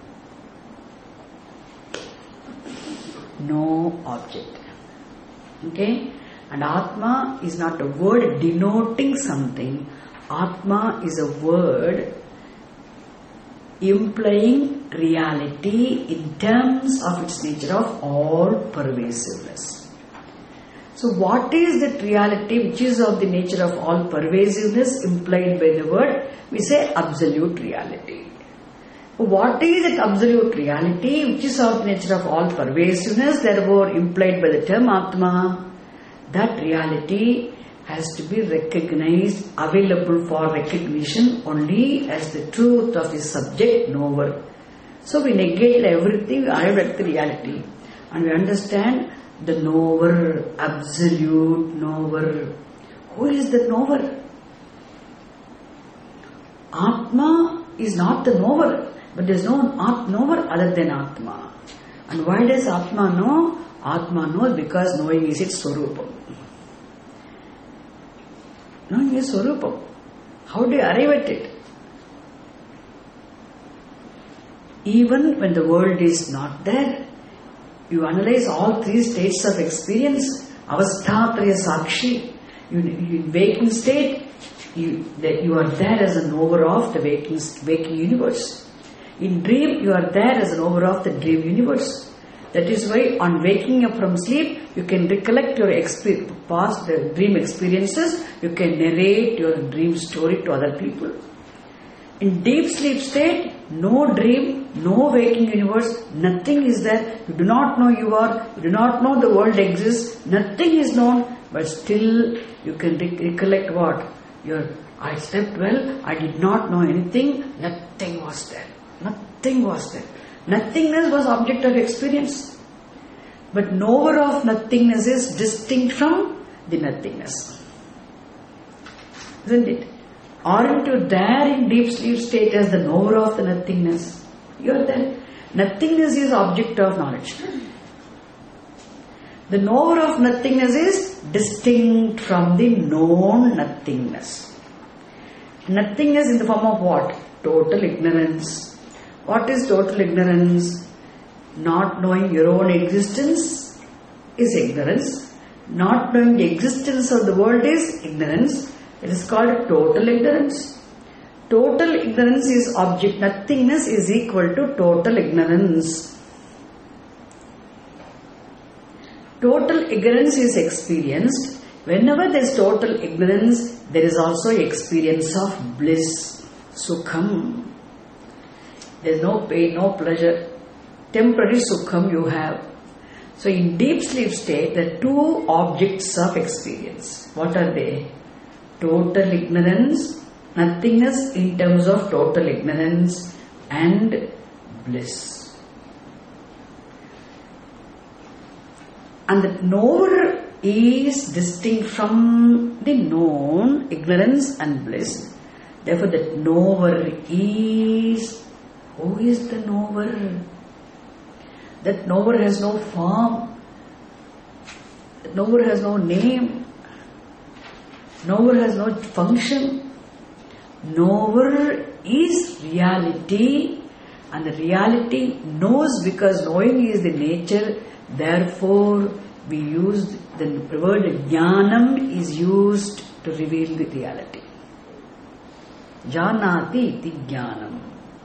No object. Okay? And Atma is not a word denoting something. Atma is a word implying reality in terms of its nature of all pervasiveness. So what is that reality which is of the nature of all pervasiveness implied by the word? We say absolute reality. What is that absolute reality which is of the nature of all pervasiveness, therefore implied by the term Atma? That reality has to be recognized, available for recognition only as the truth of the subject knower. So we negate everything, we arrive at the reality. And we understand the knower, absolute knower. Who is the knower? Atma is not the knower, but there is no knower other than Atma. And why does Atma know? Atma knows because knowing is its Swarupam. Knowing is Swarupam. How do you arrive at it? Even when the world is not there, you analyze all three states of experience. Avasthatraya Sakshi. You, you, in waking state, you, that you are there as a knower of the waking, waking universe. In dream, you are there as a knower of the dream universe. That is why on waking up from sleep, you can recollect your exp- past the dream experiences. You can narrate your dream story to other people. In deep sleep state, no dream, no waking universe, nothing is there. You do not know you are, you do not know the world exists, nothing is known, but still you can rec- recollect what? Your, I slept well, I did not know anything, nothing was there. Nothing was there. Nothingness was object of experience. But knower of nothingness is distinct from the nothingness. Isn't it? Aren't you there in deep sleep state as the knower of the nothingness? You are there. Nothingness is object of knowledge. The knower of nothingness is distinct from the known nothingness. Nothingness in the form of what? Total ignorance. What is total ignorance? Not knowing your own existence is ignorance. Not knowing the existence of the world is ignorance. It is called total ignorance. Total ignorance is object. Nothingness is equal to total ignorance. Total ignorance is experienced. Whenever there is total ignorance, there is also experience of bliss, sukham. There is no pain, no pleasure. Temporary sukham you have. So in deep sleep state, there are two objects of experience. What are they? Total ignorance Nothingness in terms of total ignorance and bliss. And that knower is distinct from the known, ignorance and bliss. Therefore, that knower is, who is the knower? That knower has no form. That knower has no name. Knower has no function. Knower is reality, and the reality knows, because knowing is the nature. Therefore, we use the word jnanam is used to reveal the reality. Janati iti jnanam.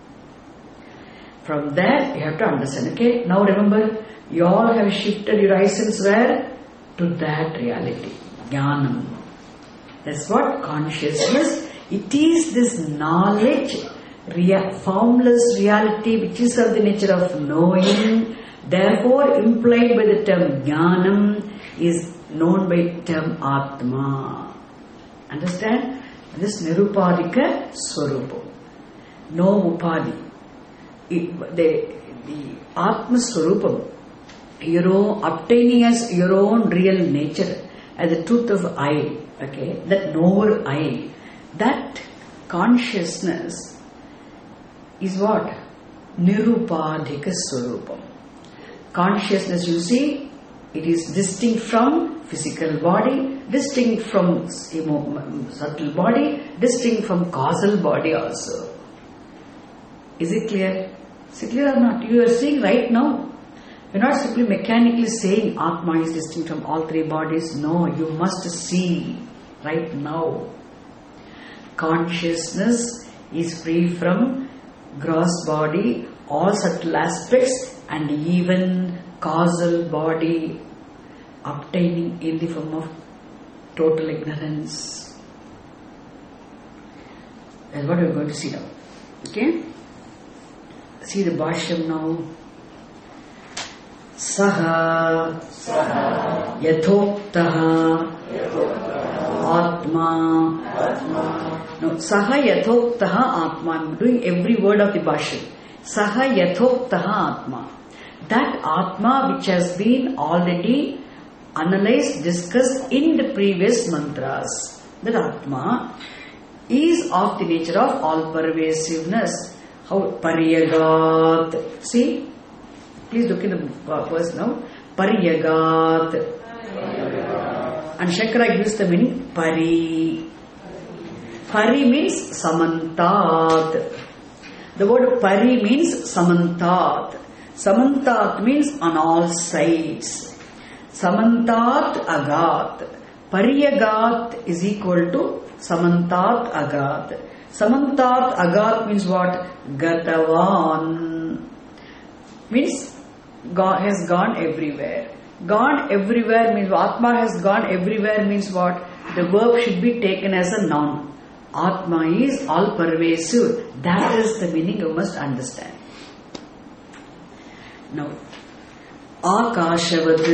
From there, you have to understand. Okay, now remember, you all have shifted your essence where? To that reality, jnanam. That's what consciousness. It is this knowledge, real, formless reality, which is of the nature of knowing. Therefore, implied by the term jnanam is known by the term atma. Understand? This nirupadika swarupam. No upadi. It, the, the atma swarupam, your own, obtaining as your own real nature, as the truth of I, okay, that knower I, that consciousness is what? Nirupadika swarupam. Consciousness, you see, it is distinct from physical body, distinct from subtle body, distinct from causal body also. Is it clear? Is it clear or not? You are seeing right now. You are not simply mechanically saying Atma is distinct from all three bodies. No, you must see right now. Consciousness is free from gross body, all subtle aspects, and even causal body, obtaining in the form of total ignorance. That's what we are going to see now. Okay? See the Bhashyam now. Saha yathoktaha atma. No, saha yathoktaha atma. I'm doing every word of the Bhashyam. Saha yathoktaha atma. That Atma which has been already analyzed, discussed in the previous mantras. That Atma is of the nature of all pervasiveness. How? Paryagat. See? Please look in the verse now. Paryagat. And Shankara gives the meaning Pari. Pari means Samantat. The word Pari means Samantat. Samantat means on all sides. Samantat agat. Paryagat is equal to Samantat agat. Samantat agat means what? Gatavan. Means God has gone everywhere. Gone everywhere means Atma has gone everywhere means what? The verb should be taken as a noun. Atma is all pervasive. That is the meaning you must understand. Now, Akashavat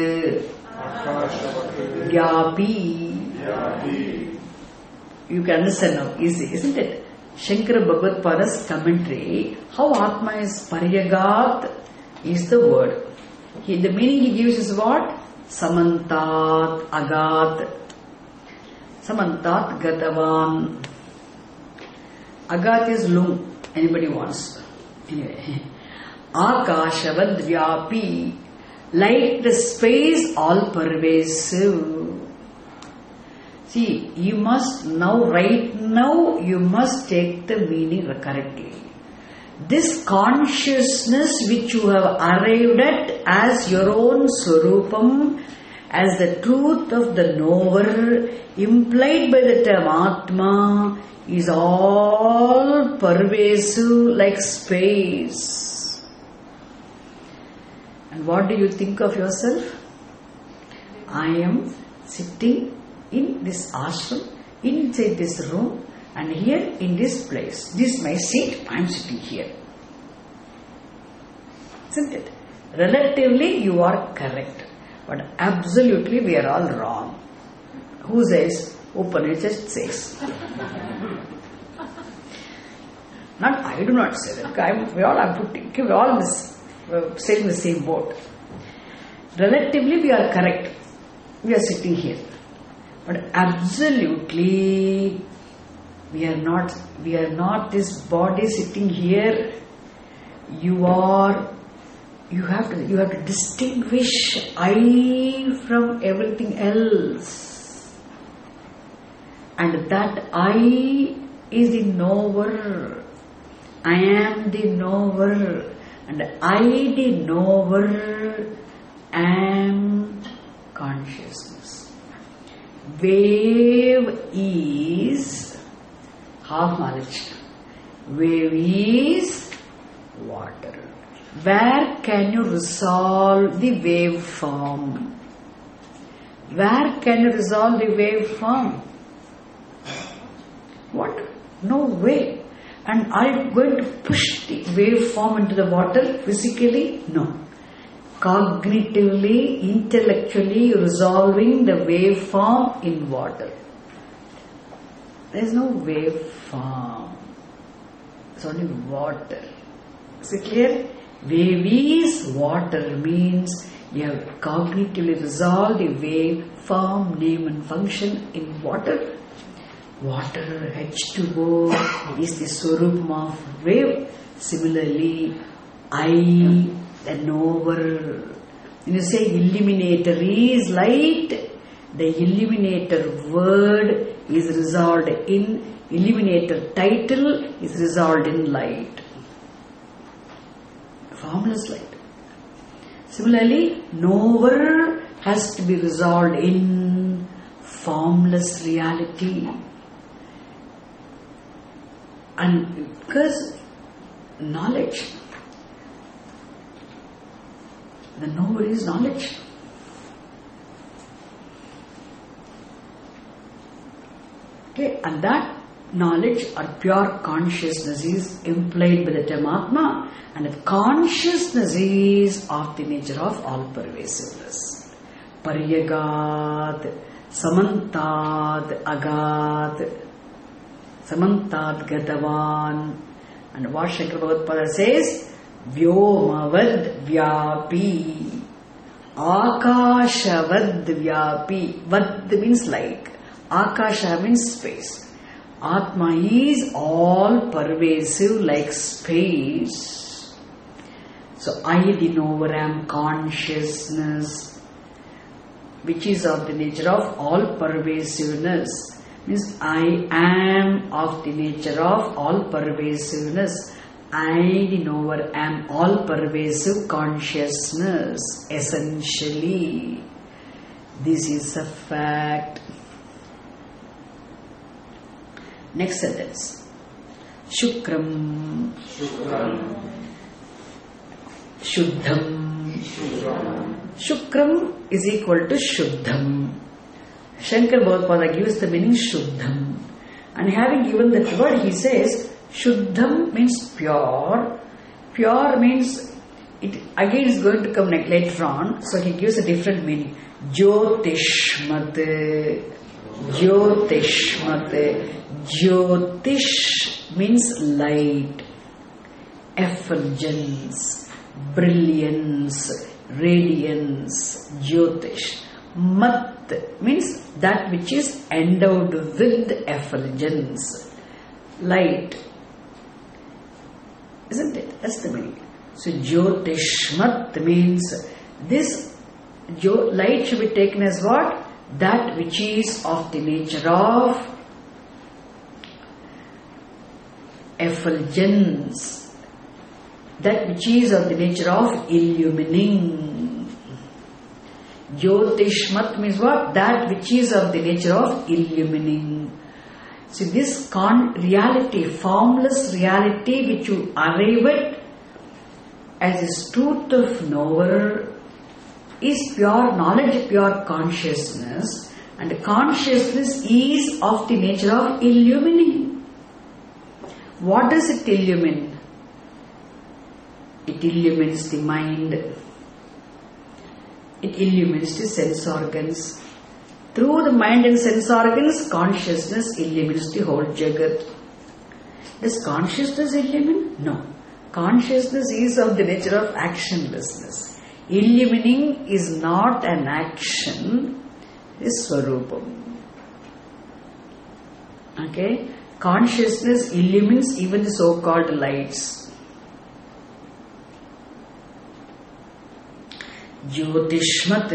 Vyapi. You can understand now, easy, isn't it? Shankara Bhagavad Pada's commentary, how Atma is Paryagat is the word. He, the meaning he gives is what? Samantat, Agat. Samantat, Gatavan. Agat is lung. Anybody wants? Anyway. Akashavad Vyapi, like the space all pervasive. See, you must now, right now, you must take the meaning correctly. This consciousness which you have arrived at as your own Swarupam, as the truth of the knower, implied by the term Atma, is all pervasive like space. And what do you think of yourself? I am sitting in this ashram, inside this room, and here in this place. This is my seat, I am sitting here. Isn't it? Relatively, you are correct. But absolutely, we are all wrong. Who says? Upanishad says. Not, I do not say that. I'm, we all are putting, we all this, uh, sailing the same boat. Relatively, we are correct. We are sitting here. But absolutely, we are not, we are not this body sitting here. You are, you have to, you have to distinguish I from everything else. And that I is the knower. I am the knower. And I, the knower, am consciousness. Wave is half knowledge. Wave is water. Where can you resolve the waveform? Where can you resolve the waveform? What? No way. And are you going to push the waveform into the water physically? No. Cognitively, intellectually resolving the waveform in water. There is no waveform. It's only water. Is it clear? Wave is water means you have cognitively resolved the waveform, name and function in water. Water, H two O, is the Swarupam of wave. Similarly, I, the knower. When you say illuminator is light, the illuminator word is resolved in, illuminator title is resolved in light. Formless light. Similarly, knower has to be resolved in formless reality. And because knowledge, the knower is knowledge. Okay, and that knowledge or pure consciousness is implied by the term Atma, and that consciousness is of the nature of all pervasiveness. Paryagat, Samantad, Agat, Samantad Gatavan. And what Shankara Bhagavad says, Vyomavad Vyapi, Akashavad Vyapi. Vad means like, Akasha means space. Atma is all pervasive like space. So I, the knower, am consciousness, which is of the nature of all pervasiveness. Means I am of the nature of all pervasiveness. I, the knower, am all pervasive consciousness. Essentially, this is a fact. Next sentence. Shukram. Shukram. Shuddham. Shukram. Shukram is equal to Shuddham. Shankara Bhagavad gives the meaning Shuddham. And having given that word, he says, Shuddham means pure. Pure means, it again is going to come later on, so he gives a different meaning. Jyotishmat. Jyotishmat. Jyotish means light, effulgence, brilliance, radiance. Jyotish. Mat means that which is endowed with effulgence, light. Isn't it? That's the meaning. So Jyotishmat means this light should be taken as what? That which is of the nature of effulgence, that which is of the nature of illumining. Jyotishmat means what? That which is of the nature of illumining. See, this con reality, formless reality which you arrive at as this truth of knower is pure knowledge, pure consciousness, and consciousness is of the nature of illumining. What does it illumine? It illumines the mind. It illumines the sense organs. Through the mind and sense organs, consciousness illumines the whole Jagat. Is consciousness illumined? No. Consciousness is of the nature of actionlessness. Illumining is not an action, is Swarupam. Okay? Consciousness illumines even the so-called lights. Jyotishmat.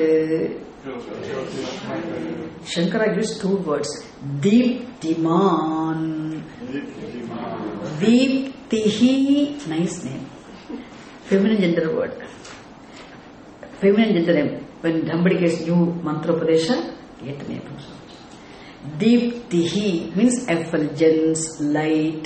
Shankara gives two words. Deeptiman. Deeptihi. Nice name. Feminine gender word. Feminine gender name. When somebody gets new mantra upadesha, get name. Deeptihi means effulgence, light.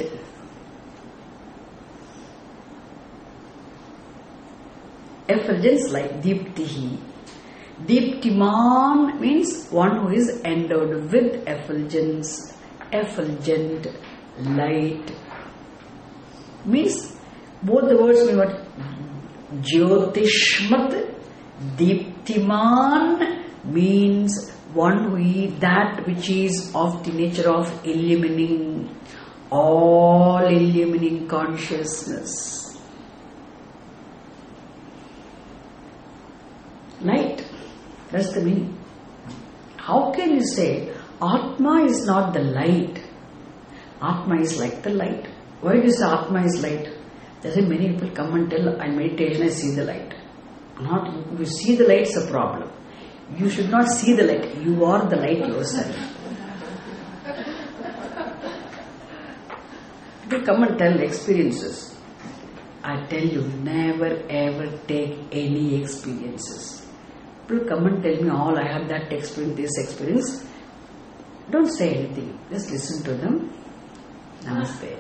Effulgence, light. Deeptihi. Deeptiman means one who is endowed with effulgence, effulgent, light. Means both the words mean what? Jyotishmat. Deeptiman means one who is that which is of the nature of illumining, all illumining consciousness. Light. That's the meaning. How can you say Atma is not the light? Atma is like the light. Why do you say Atma is light? There's many people come and tell, in meditation I see the light. Not, if you see the light, it's a problem. You should not see the light. You are the light yourself. People come and tell experiences. I tell you, never ever take any experiences. People come and tell me, all I have that experience, this experience. Don't say anything. Just listen to them. Namaste.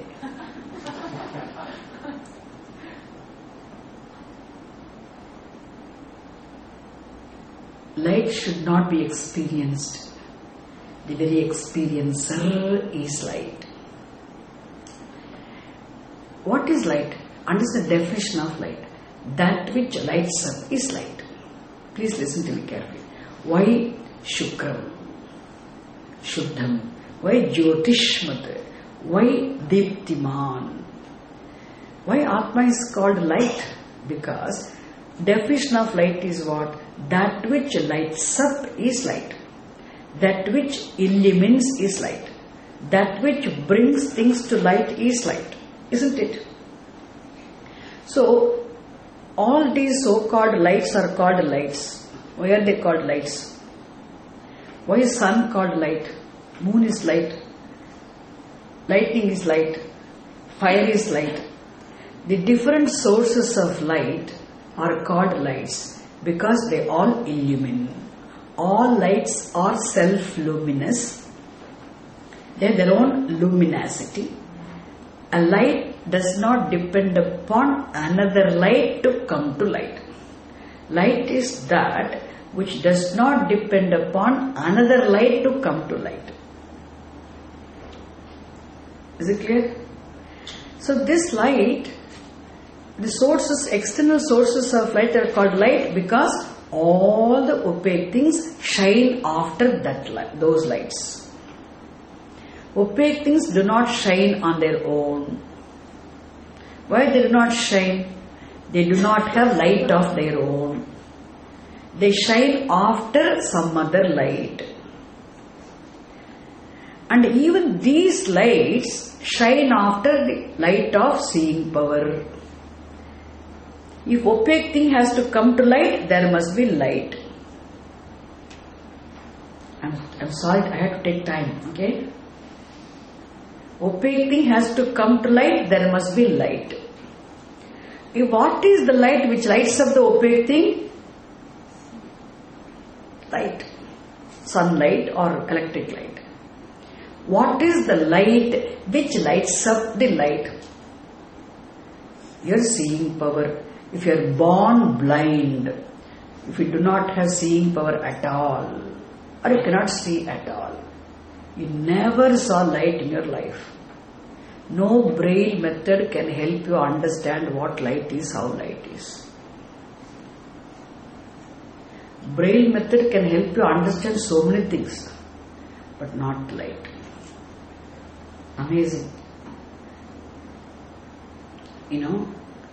Light should not be experienced. The very experiencer is light. What is light? Understand the definition of light. That which lights up is light. Please listen to me carefully. Why Shukram? Shuddham? Why Jyotishmat? Why Deeptiman? Why Atma is called light? Because definition of light is what? That which lights up is light. That which illumines is light. That which brings things to light is light. Isn't it? So, all these so-called lights are called lights. Why are they called lights? Why is sun called light? Moon is light. Lightning is light. Fire is light. The different sources of light are called lights because they all illumine. All lights are self-luminous. They have their own luminosity. A light does not depend upon another light to come to light. Light is that which does not depend upon another light to come to light. Is it clear? So this light, the sources, external sources of light are called light because all the opaque things shine after that light, those lights. Opaque things do not shine on their own. Why they do not shine? They do not have light of their own. They shine after some other light. And even these lights shine after the light of seeing power. If opaque thing has to come to light, there must be light. I'm, I'm sorry, I have to take time, okay? Opaque thing has to come to light, there must be light. If what is the light which lights up the opaque thing? Light. Sunlight or electric light. What is the light which lights up the light? Your seeing power. If you are born blind, if you do not have seeing power at all, or you cannot see at all, you never saw light in your life. No braille method can help you understand what light is, how light is. Braille method can help you understand so many things, but not light. Amazing. you know.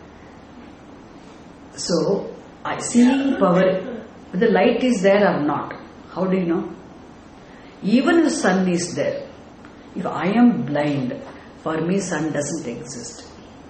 So, I seeing power, the light is there or not. How do you know? Even if sun is there, if I am blind, for me sun doesn't exist.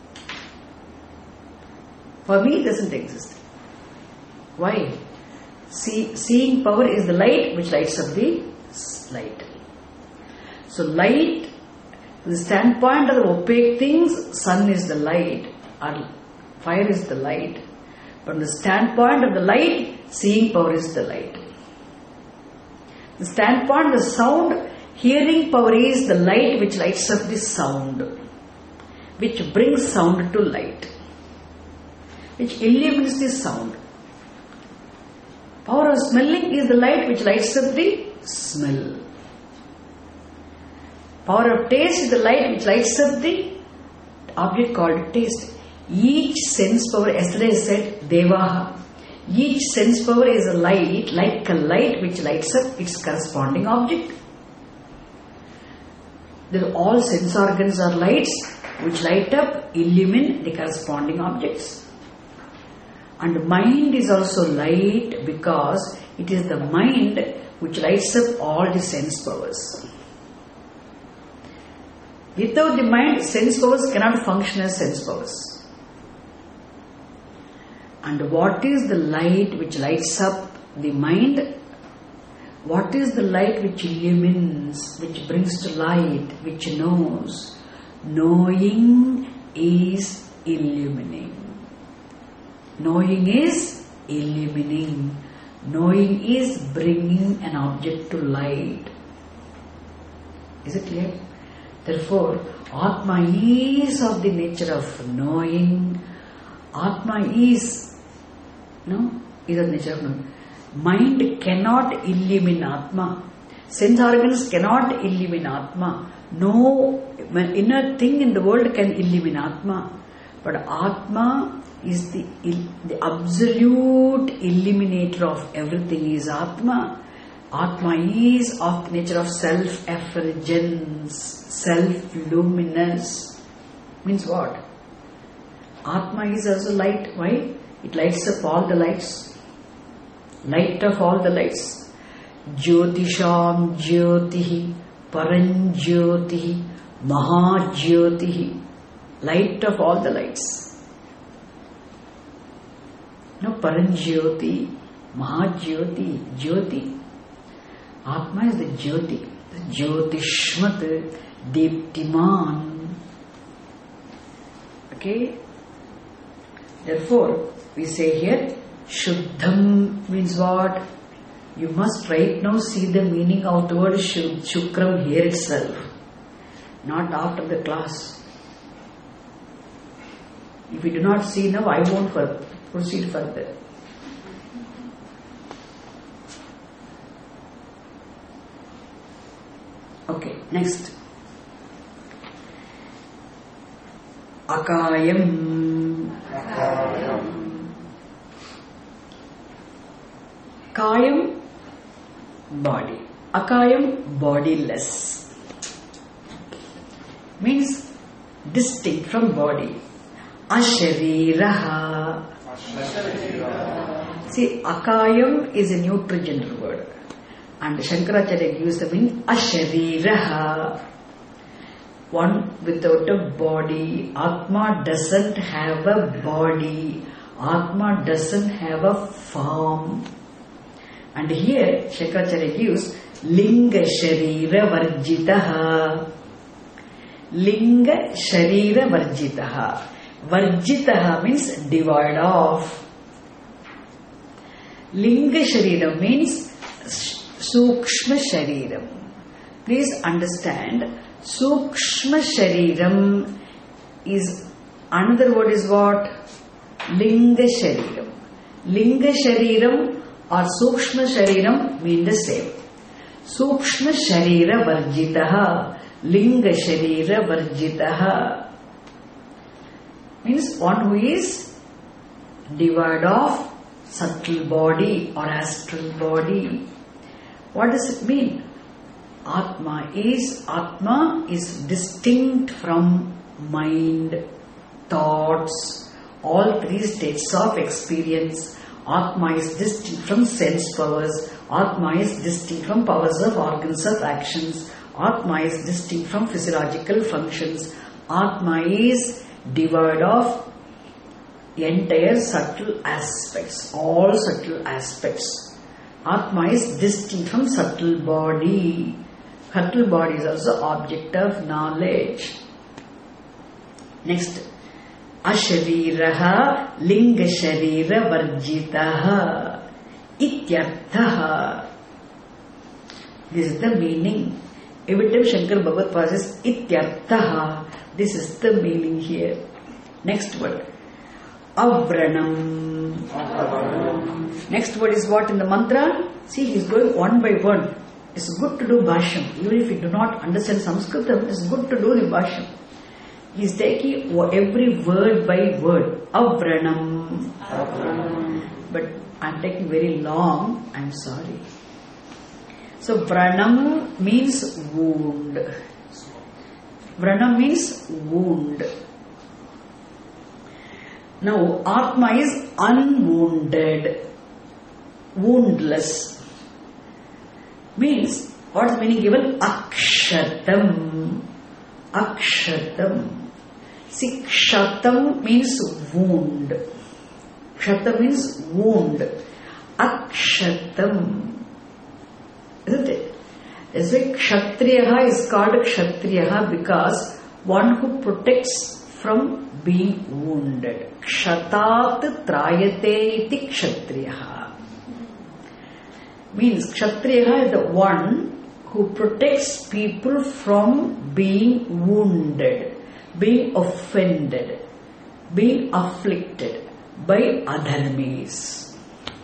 For me it doesn't exist. Why? See, seeing power is the light which lights up the light. So light, from the standpoint of the opaque things, sun is the light, or fire is the light. From the standpoint of the light, seeing power is the light. The standpoint of the sound, hearing power is the light which lights up the sound, which brings sound to light, which illumines the sound. Power of smelling is the light which lights up the smell. Power of taste is the light which lights up the object called taste. Each sense power, yesterday I said, Devaha. Each sense power is a light, like a light which lights up its corresponding object. The, all sense organs are lights which light up, illumine the corresponding objects. And mind is also light because it is the mind which lights up all the sense powers. Without the mind, sense powers cannot function as sense powers. And what is the light which lights up the mind? What is the light which illumines, which brings to light, which knows? Knowing is illumining. Knowing is illumining. Knowing is bringing an object to light. Is it clear? Therefore, Atma is of the nature of knowing. Atma is, no, is of the nature of knowing. Mind cannot illumine Atma. Sense organs cannot illumine Atma. No inner thing in the world can illumine Atma. But Atma is the, the absolute illuminator of everything is Atma. Atma is of the nature of self-effulgence, self-luminous. Means what? Atma is also light. Why? It lights up all the lights. Light of all the lights. Jyotisham Jyotihi, Paranjyotihi, Mahajyotihi. Light of all the lights. No, Paranjyoti, Mahajyoti, Jyoti. Atma is the Jyoti, the Jyotishmat, Deeptiman. Okay? Therefore, we say here, Shuddham means what? You must right now see the meaning of the word Shukram here itself, not after the class. If you do not see now, I won't further, proceed further. Okay, next. Akayam. Akayam. Kayam, body. Akayam, bodiless. Means distinct from body. Ashariraha. See, Akayam is a neutral gender word. And Shankaracharya gives the meaning Ashariraha. One without a body. Atma doesn't have a body. Atma doesn't have a form. And here Shankaracharya gives Linga Sharira Varjitaha. Linga Sharira Varjitaha. Varjitaha means devoid of. Linga Sharira means Sukshma Shariram. Please understand, Sukshma Shariram is, another word is what? Linga Shariram. Linga Shariram or Sukshma Shariram mean the same. Sukshma Sharira Varjitaha. Linga Sharira Varjitaha means one who is devoid of subtle body or astral body. What does it mean? Atma is, Atma is distinct from mind. thoughts, all three states of experience. Atma is distinct from sense powers. Atma is distinct from powers of organs of actions. Atma is distinct from physiological functions. Atma is devoid of entire subtle aspects, all subtle aspects. Atma is distinct from subtle body. Subtle body is also object of knowledge. Next, Ashariraha Linga Sharira Varjitaha Ityarthaha. This is the meaning. Every time Shankar Bhagavad says Ityarthaha, this is the meaning here. Next word, Avranam. Next word is what in the mantra? See, he is going one by one. It's good to do Bhashyam. Even if you do not understand Sanskritam, it's good to do the Bhashyam. He is taking every word by word. Avranam. Avranam. But I am taking very long. I am sorry. So, Vranam means wound. Vranam means wound. Now, Atma is unwounded, woundless. Means, what is the meaning given? Akshatam. Akshatam. See, Kshatam means wound. Kshatam means wound. Akshatam. Isn't it? That's why Kshatriyaha is called Kshatriyaha, because one who protects from being wounded. Kshatat trayate iti Kshatriyaha. Means Kshatriyaha is the one who protects people from being wounded, being offended, being afflicted by adharmis.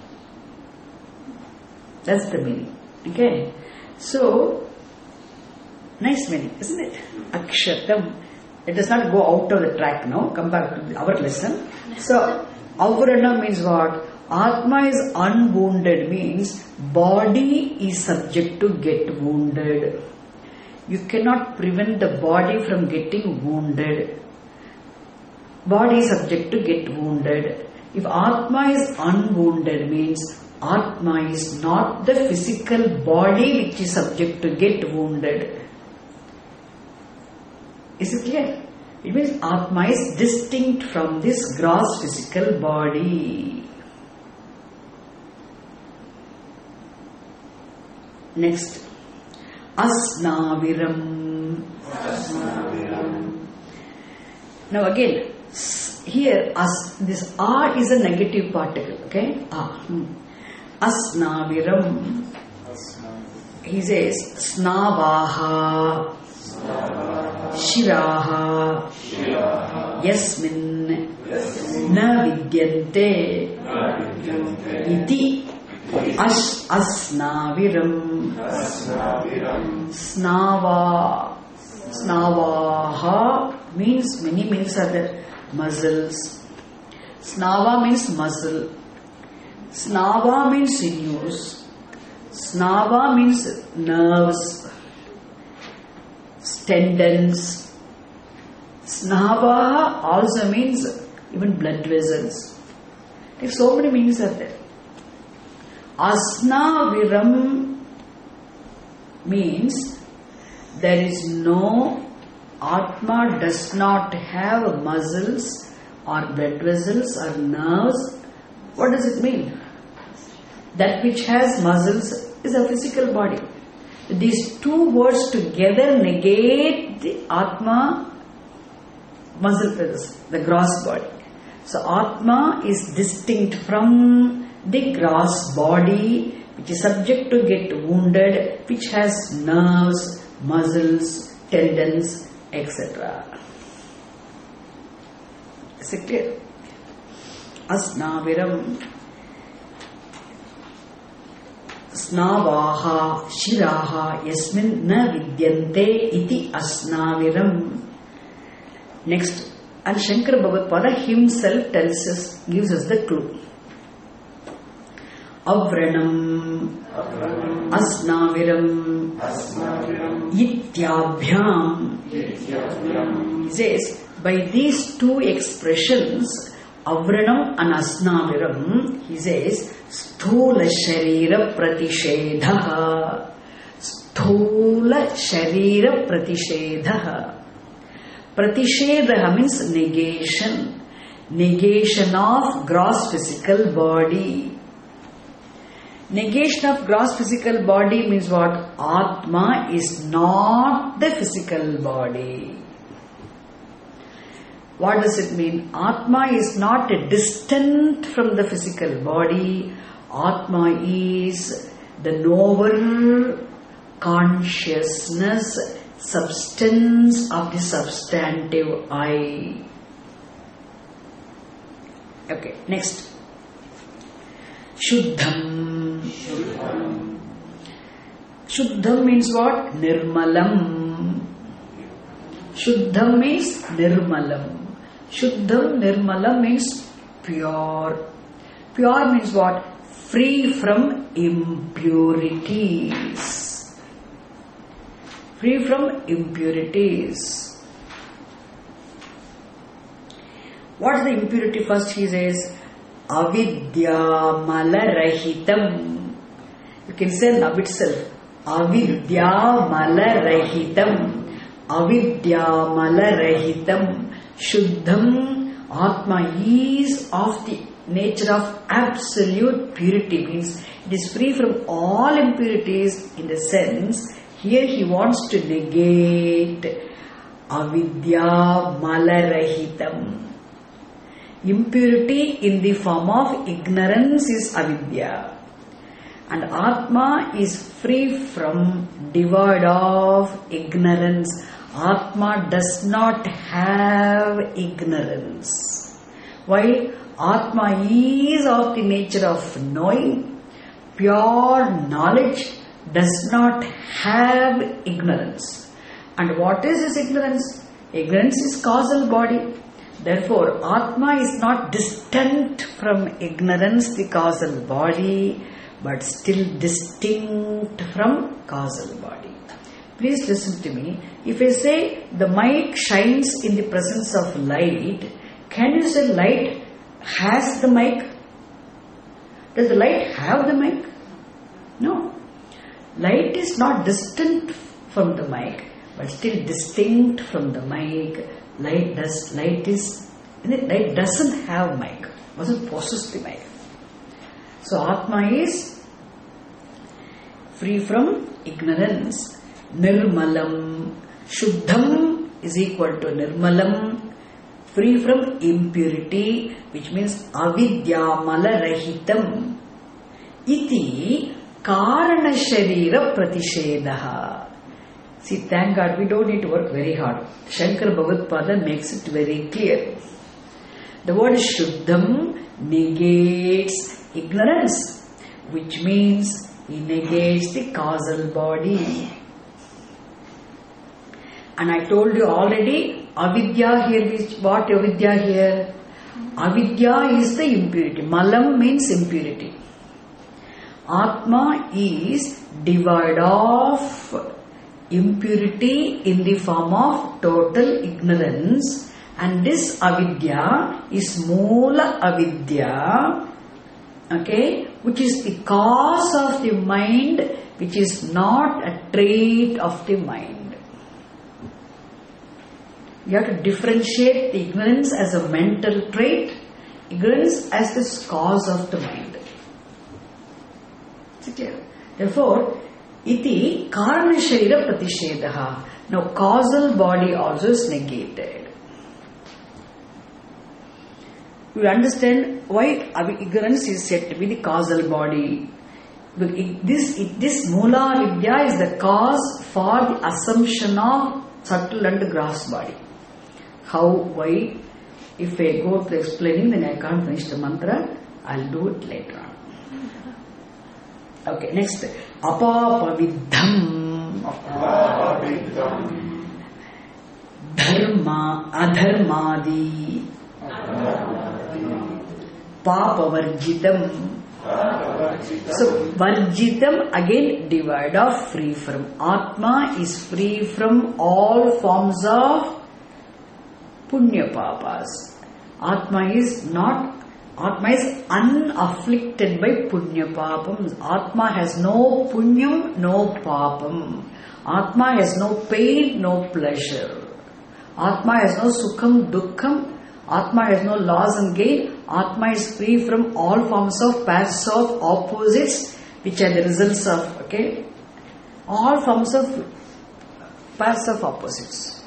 That's the meaning. Okay? So, nice meaning, isn't it? Akshatam. It does not go out of the track now. Come back to our lesson. So, Avrana means what? Atma is unwounded, means body is subject to get wounded. You cannot prevent the body from getting wounded. Body is subject to get wounded. If Atma is unwounded, means Atma is not the physical body which is subject to get wounded. Is it clear? It means Atma is distinct from this gross physical body. Next, Asnaviram. Asnaviram. Now again, here as this A is a negative particle. Okay, A. Hmm. Asnaviram. He says Snavaha Shiraha Yasmin Na Vidyante Iti Ash Asnaviram. Snava Snavaha means many meanings are there. Muscles. Snava means muscle. Snava means sinews. Snava means nerves, tendons. Snava also means even blood vessels. Like so many meanings are there. Asnaviram means there is no, Atma does not have muscles or blood vessels or nerves. What does it mean? That which has muscles is a physical body. These two words together negate the Atma muscle presence, the gross body. So Atma is distinct from the gross body, which is subject to get wounded, which has nerves, muscles, tendons, et cetera. Is it clear? Asnaviram. Snavaha Shiraha Yasmin Na Vidyante Iti Asnaviram. Next, and Shankara Bhagavad himself tells us, gives us the clue. Avranam Asnaviram Ityabhyam. He says, by these two expressions, Avranam and Asnaviram, he says, Sthula Sharira Pratishedha. Sthula Sharira Pratishedha. Pratishedha means negation. Negation of gross physical body. Negation of gross physical body means what? Atma is not the physical body. What does it mean? Atma is not distant from the physical body. Atma is the knower, consciousness, substance of the substantive I. Okay, next. Shuddham. Shuddham. Shuddham means what? Nirmalam. Shuddham means Nirmalam. Shuddham, Nirmalam means pure. Pure means what? Free from impurities. Free from impurities. What is the impurity first? He says, Avidya Malarahitam. You can say love itself. Avidya Malarahitam. Avidya Malarahitam. Shuddham. Atma is of the nature of absolute purity. Means it is free from all impurities. In the sense, here he wants to negate Avidya Malarahitam. Impurity in the form of ignorance is avidya. And Atma is free from, devoid of ignorance. Atma does not have ignorance. While Atma is of the nature of knowing, pure knowledge does not have ignorance. And what is this ignorance? Ignorance is causal body. Therefore, Atma is not distant from ignorance, the causal body, but still distinct from causal body. Please listen to me. If I say the mic shines in the presence of light, can you say light has the mic? Does the light have the mic? No. Light is not distant from the mic, but still distinct from the mic. Light does, light is, light doesn't have mic, doesn't possess the mic. So Atma is free from ignorance. Nirmalam. Shuddham is equal to Nirmalam, free from impurity, which means Avidya Malarahitam. Iti Karana Sharira Pratishedaha. See, thank God, we don't need to work very hard. Shankara Bhagavad makes it very clear. The word Shuddham negates ignorance, which means he negates the causal body. And I told you already, avidya here is what avidya here? Avidya is the impurity. Malam means impurity. Atma is devoid of impurity in the form of total ignorance, and this avidya is moola avidya, okay, which is the cause of the mind, which is not a trait of the mind. You have to differentiate the ignorance as a mental trait, ignorance as the cause of the mind. Is it clear? Therefore, iti karana sharira pratishedaha. Now, causal body also is negated. You understand why ignorance is said to be the causal body. This, this mula vidya is the cause for the assumption of subtle and gross body. How, why? If I go to explaining, then I can't finish the mantra. I'll do it later on. Okay, next. Apapavidham. Apapavidham. Dharma, adharmadi. Papavarjitam. So, varjitam again divide of free from. Atma is free from all forms of punya papas. Atma is not, Atma is unafflicted by punya papam. Atma has no punyam, no papam. Atma has no pain, no pleasure. Atma has no sukham, dukkham. Atma has no loss and gain. Atma is free from all forms of pairs of opposites, which are the results of, okay, all forms of pairs of opposites.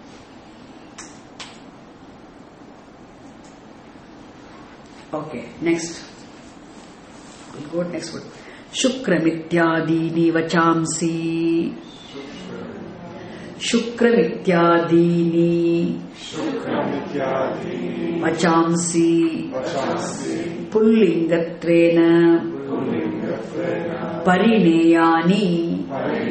Okay, next. We'll go to next word. Shukramityadini vachamsi. Shukramityadini vachamsi pullingatrena parineyani.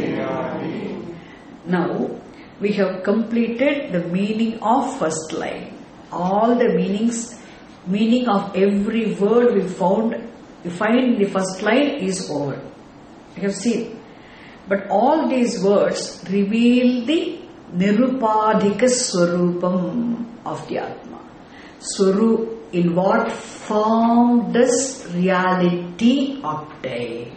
Now we have completed the meaning of first line. All the meanings, meaning of every word we found, we find in the first line is over. You have seen. But all these words reveal the Nirupadhika Swarupam of the Atma. Swarup, in what form does reality obtain?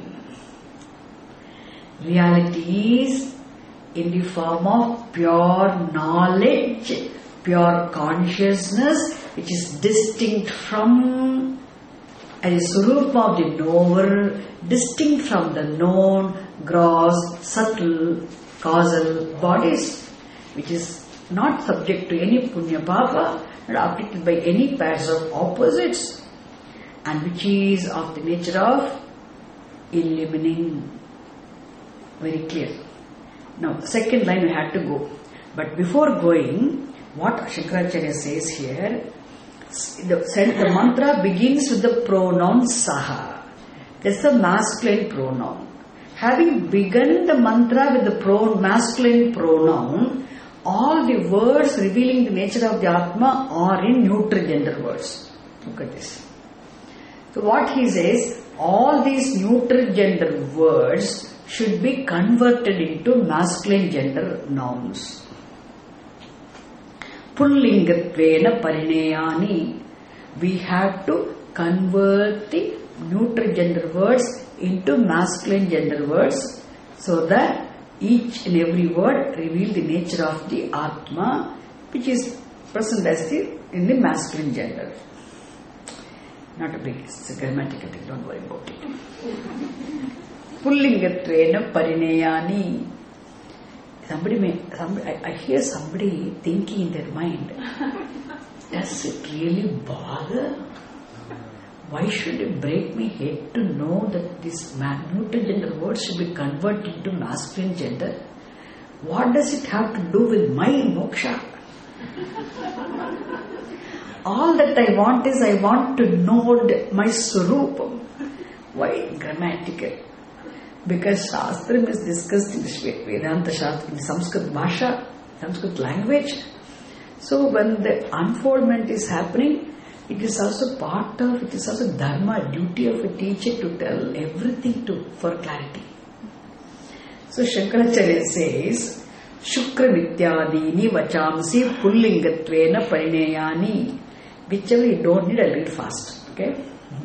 Reality is in the form of pure knowledge, pure consciousness, which is distinct from, as a Swarupa of the knower, distinct from the known, gross, subtle, causal bodies, which is not subject to any punya papa, not afflicted by any pairs of opposites, and which is of the nature of illumining. Very clear. Now, the second line we had to go. But before going, what Shankaracharya says here, the, the mantra begins with the pronoun saha. That's the masculine pronoun. Having begun the mantra with the pro, masculine pronoun, all the words revealing the nature of the Atma are in neutral gender words. Look at this. So what he says, all these neutral gender words should be converted into masculine gender nouns. Pullingatvena parineyani. We have to convert the neutral gender words into masculine gender words so that each and every word reveal the nature of the Atma, which is present as the in the masculine gender. Not a big, it's a grammatical thing, don't worry about it. Pullingatvena parineyani. Somebody may, somebody, I, I hear somebody thinking in their mind, does it really bother? Why should it break my head to know that this neutral gender word should be converted into masculine gender? What does it have to do with my moksha? All that I want is I want to know my swarupam. Why grammatical? Because Shastram is discussed in the Vedanta Shastra, in Sanskrit Bhasha, Sanskrit language. So when the unfoldment is happening, it is also part of, it is also dharma, duty of a teacher to tell everything to for clarity. So Shankaracharya says, Shukra Nityadini Vachamsi Pullingatvena Parineyani. Whichever you don't need, I'll read fast. Okay?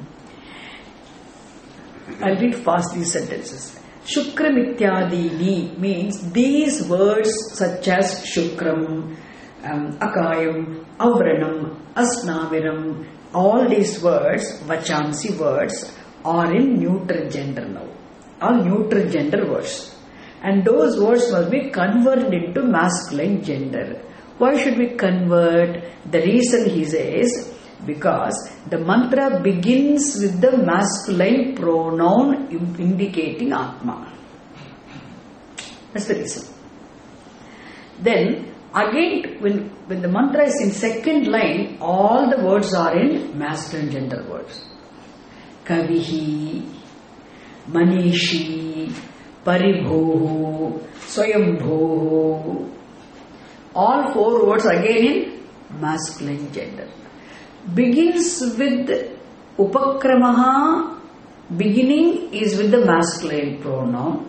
I'll read fast these sentences. Shukra Nityadini means these words such as Shukram, um, Akayam, Avranam, Asnaviram, all these words, Vachamsi words, are in neutral gender now. All neutral gender words. And those words must be converted into masculine gender. Why should we convert? The reason he says, because the mantra begins with the masculine pronoun indicating Atma. That's the reason. Then, again, when, when the mantra is in second line, all the words are in masculine gender words. Kavihi, Manishi, Paribhohu, Swayambhohu. All four words again in masculine gender. Begins with Upakramaha, beginning is with the masculine pronoun.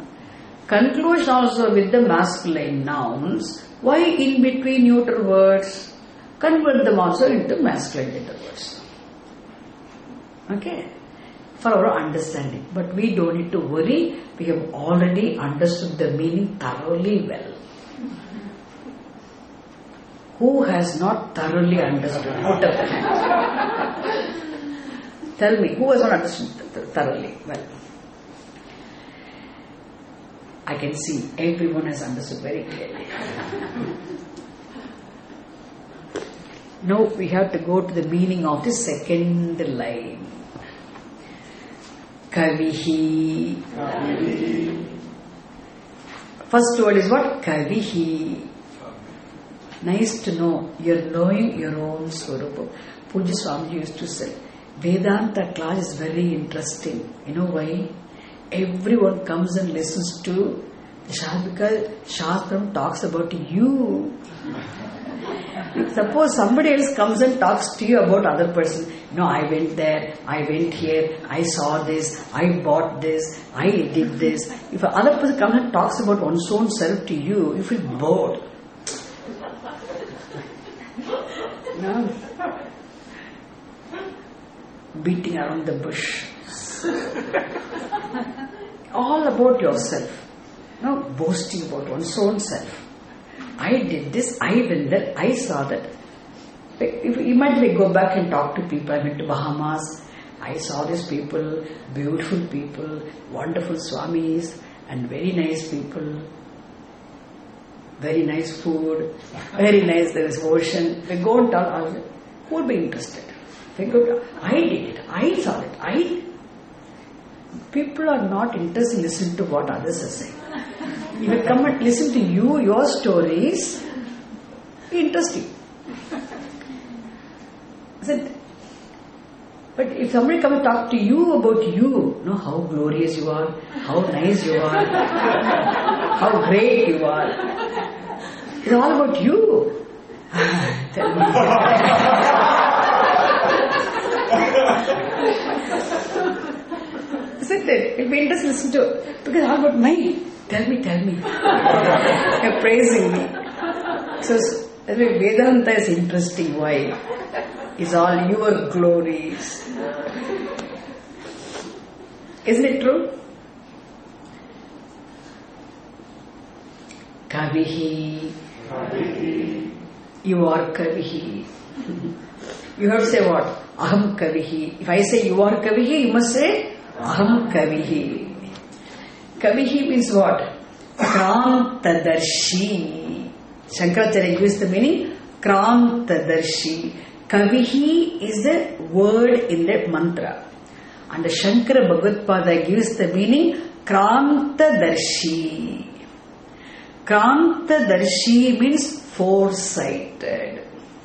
Conclusion also with the masculine nouns. Why in between neutral words? convert them also into masculine gender words. Okay? For our understanding. But we don't need to worry. We have already understood the meaning thoroughly well. Who has not thoroughly understood? Put up the hand. Tell me, who has not understood thoroughly well? I can see everyone has understood very clearly. Now we have to go to the meaning of the second line. Kavihi. Kavihi. First word is what? Kavihi. Nice to know. You're knowing your own Swarupa. Pujya Swami used to say, Vedanta class is very interesting. You know why? Everyone comes and listens to the Shastram because Shastram talks about you. Suppose somebody else comes and talks to you about other person. You know, I went there, I went here, I saw this, I bought this, I did this. If another person comes and talks about one's own self to you, you feel bored. No? Beating around the bush. All about yourself. No, boasting about one's own self. I did this, I went there, I saw that. If you immediately go back and talk to people, I went to Bahamas, I saw these people, beautiful people, wonderful swamis, and very nice people, very nice food, very nice, there is ocean. We go and talk, who will be interested? They go, I did it, I saw it, I. People are not interested in listening to what others are saying. If you come and listen to you, your stories, interesting. But if somebody comes and talk to you about you, you know how glorious you are, how nice you are, how great you are. It's all about you. Tell me. Isn't it? It'll be interesting to listen to. Because how about me? Tell me, tell me. You're praising me. So, Vedanta is interesting. Why? It's all your glories. Isn't it true? Kavihi. Kavihi. You are Kavihi. You have to say what? Aham Kavihi. If I say you are Kavihi, you must say Aham Kavihi. Kavihi means what? Krantadarshi. Shankaracharya gives the meaning Krantadarshi. Kavihi is the word in that mantra. And the Shankara Bhagavad gives the meaning Krantadarshi. Krantadarshi means foresighted.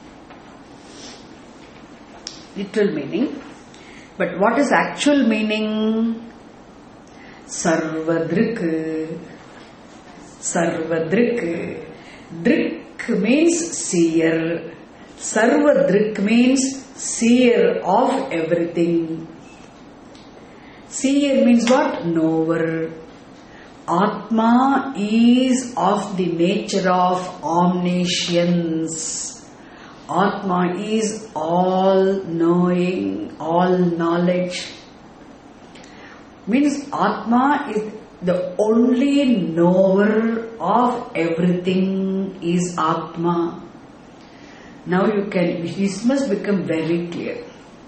Literal meaning. But what is actual meaning? Sarvadrik. Sarvadrik. Drik means seer. Sarvadrik means seer of everything. Seer means what? Knower. Atma is of the nature of omniscience. Atma is all knowing, all knowledge. Means Atma is the only knower of everything is Atma. Now you can, this must become very clear.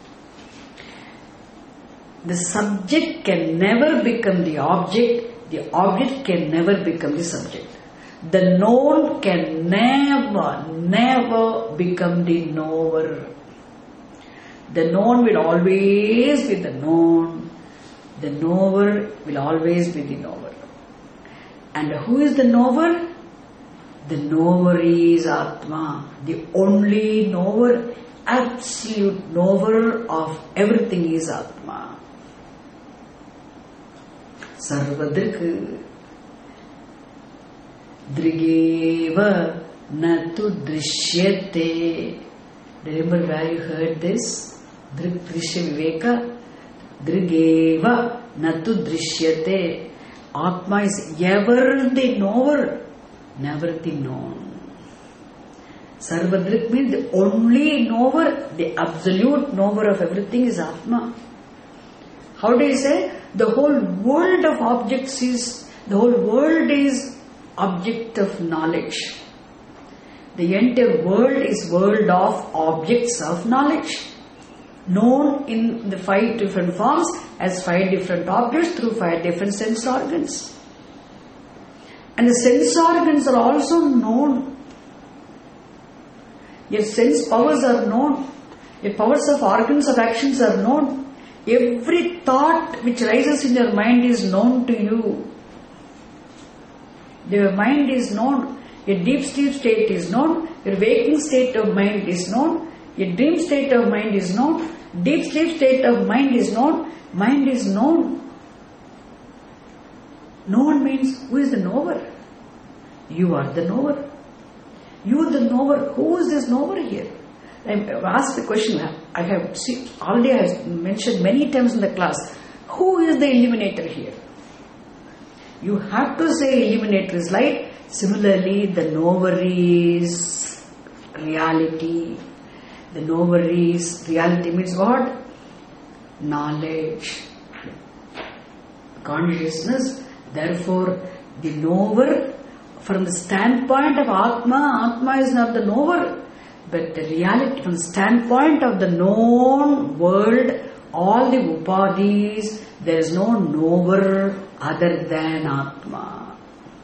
The subject can never become the object, the object can never become the subject. The known can never, never become the knower. The known will always be the known. The knower will always be the knower. And who is the knower? The knower is Atma, the only knower, absolute knower of everything is Atma. Sarvadrik. Drigeva natu drishyate. Remember where you heard this? Drig drishya viveka. Drigeva natu drishyate. Atma is ever the knower, never the known. Sarvadrik means the only knower, the absolute knower of everything is Atma. How do you say? The whole world of objects is, the whole world is object of knowledge. The entire world is world of objects of knowledge. Known in the five different forms as five different objects through five different sense organs. And the sense organs are also known. Your sense powers are known. Your powers of organs of actions are known. Every thought which rises in your mind is known to you. Your mind is known. Your deep sleep state is known. Your waking state of mind is known. Your dream state of mind is known. Deep sleep state of mind is known. Mind is known. Known means who is the knower? You are the knower. You the knower. Who is this knower here? I have asked the question. I have see, already I have mentioned many times in the class. Who is the illuminator here? You have to say illuminator is light. Similarly, the knower is reality. The knower is reality means what? Knowledge. Consciousness. Therefore, the knower, from the standpoint of Atma, Atma is not the knower. But the reality, from the standpoint of the known world, all the upadhis, there is no knower other than Atma.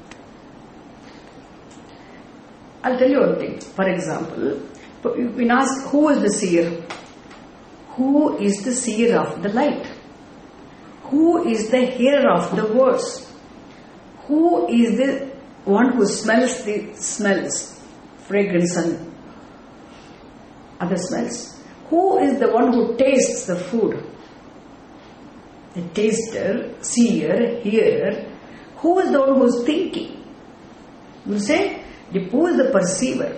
I'll tell you one thing. For example, you can ask, who is the seer? Who is the seer of the light? Who is the hearer of the words? Who is the one who smells the smells, fragrance and other smells? Who is the one who tastes the food? The taster, seer, hearer. Who is the one who is thinking? You say, who is the perceiver?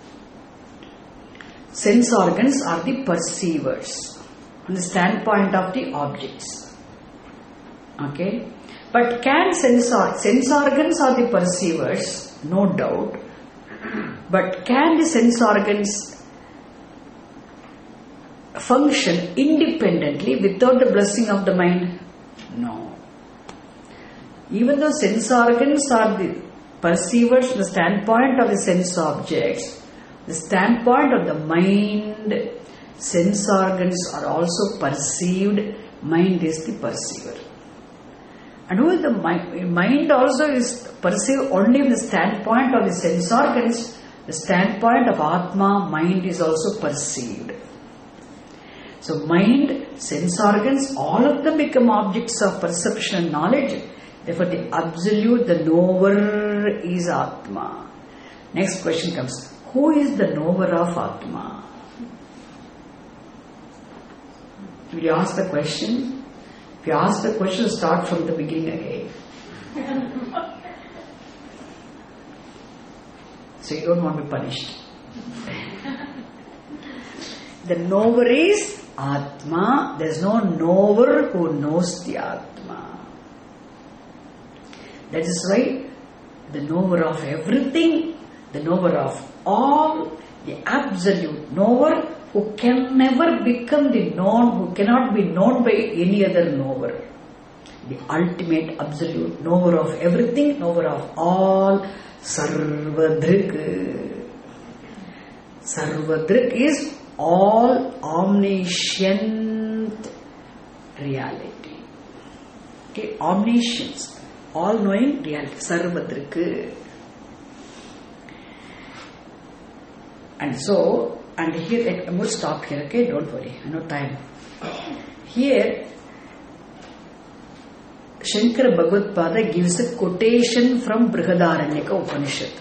Sense organs are the perceivers from the standpoint of the objects. Okay? But can sense, or, sense organs are the perceivers? No doubt. But can the sense organs function independently without the blessing of the mind? No. Even though sense organs are the perceivers from the standpoint of the sense objects, the standpoint of the mind, sense organs are also perceived, mind is the perceiver. And who is the mind? Mind also is perceived only from the standpoint of the sense organs. The standpoint of Atma, mind is also perceived. So mind, sense organs, all of them become objects of perception and knowledge. Therefore the absolute, the knower is Atma. Next question comes, who is the knower of Atma? Will you ask the question? If you ask the question, start from the beginning again. So you don't want to be punished. The knower is Atma. There is no knower who knows the Atma. That is why the knower of everything, the knower of all, the absolute knower, who can never become the known, who cannot be known by any other knower. The ultimate absolute knower of everything, knower of all, Sarvadrik. Sarvadrik is all omniscient reality. Okay, omniscience, all knowing reality, Sarvadrik. And so, and here, I'm going to stop here, okay? Don't worry, I know time. Here, Shankara Bhagavad Pada gives a quotation from Brihadaranyaka Upanishad.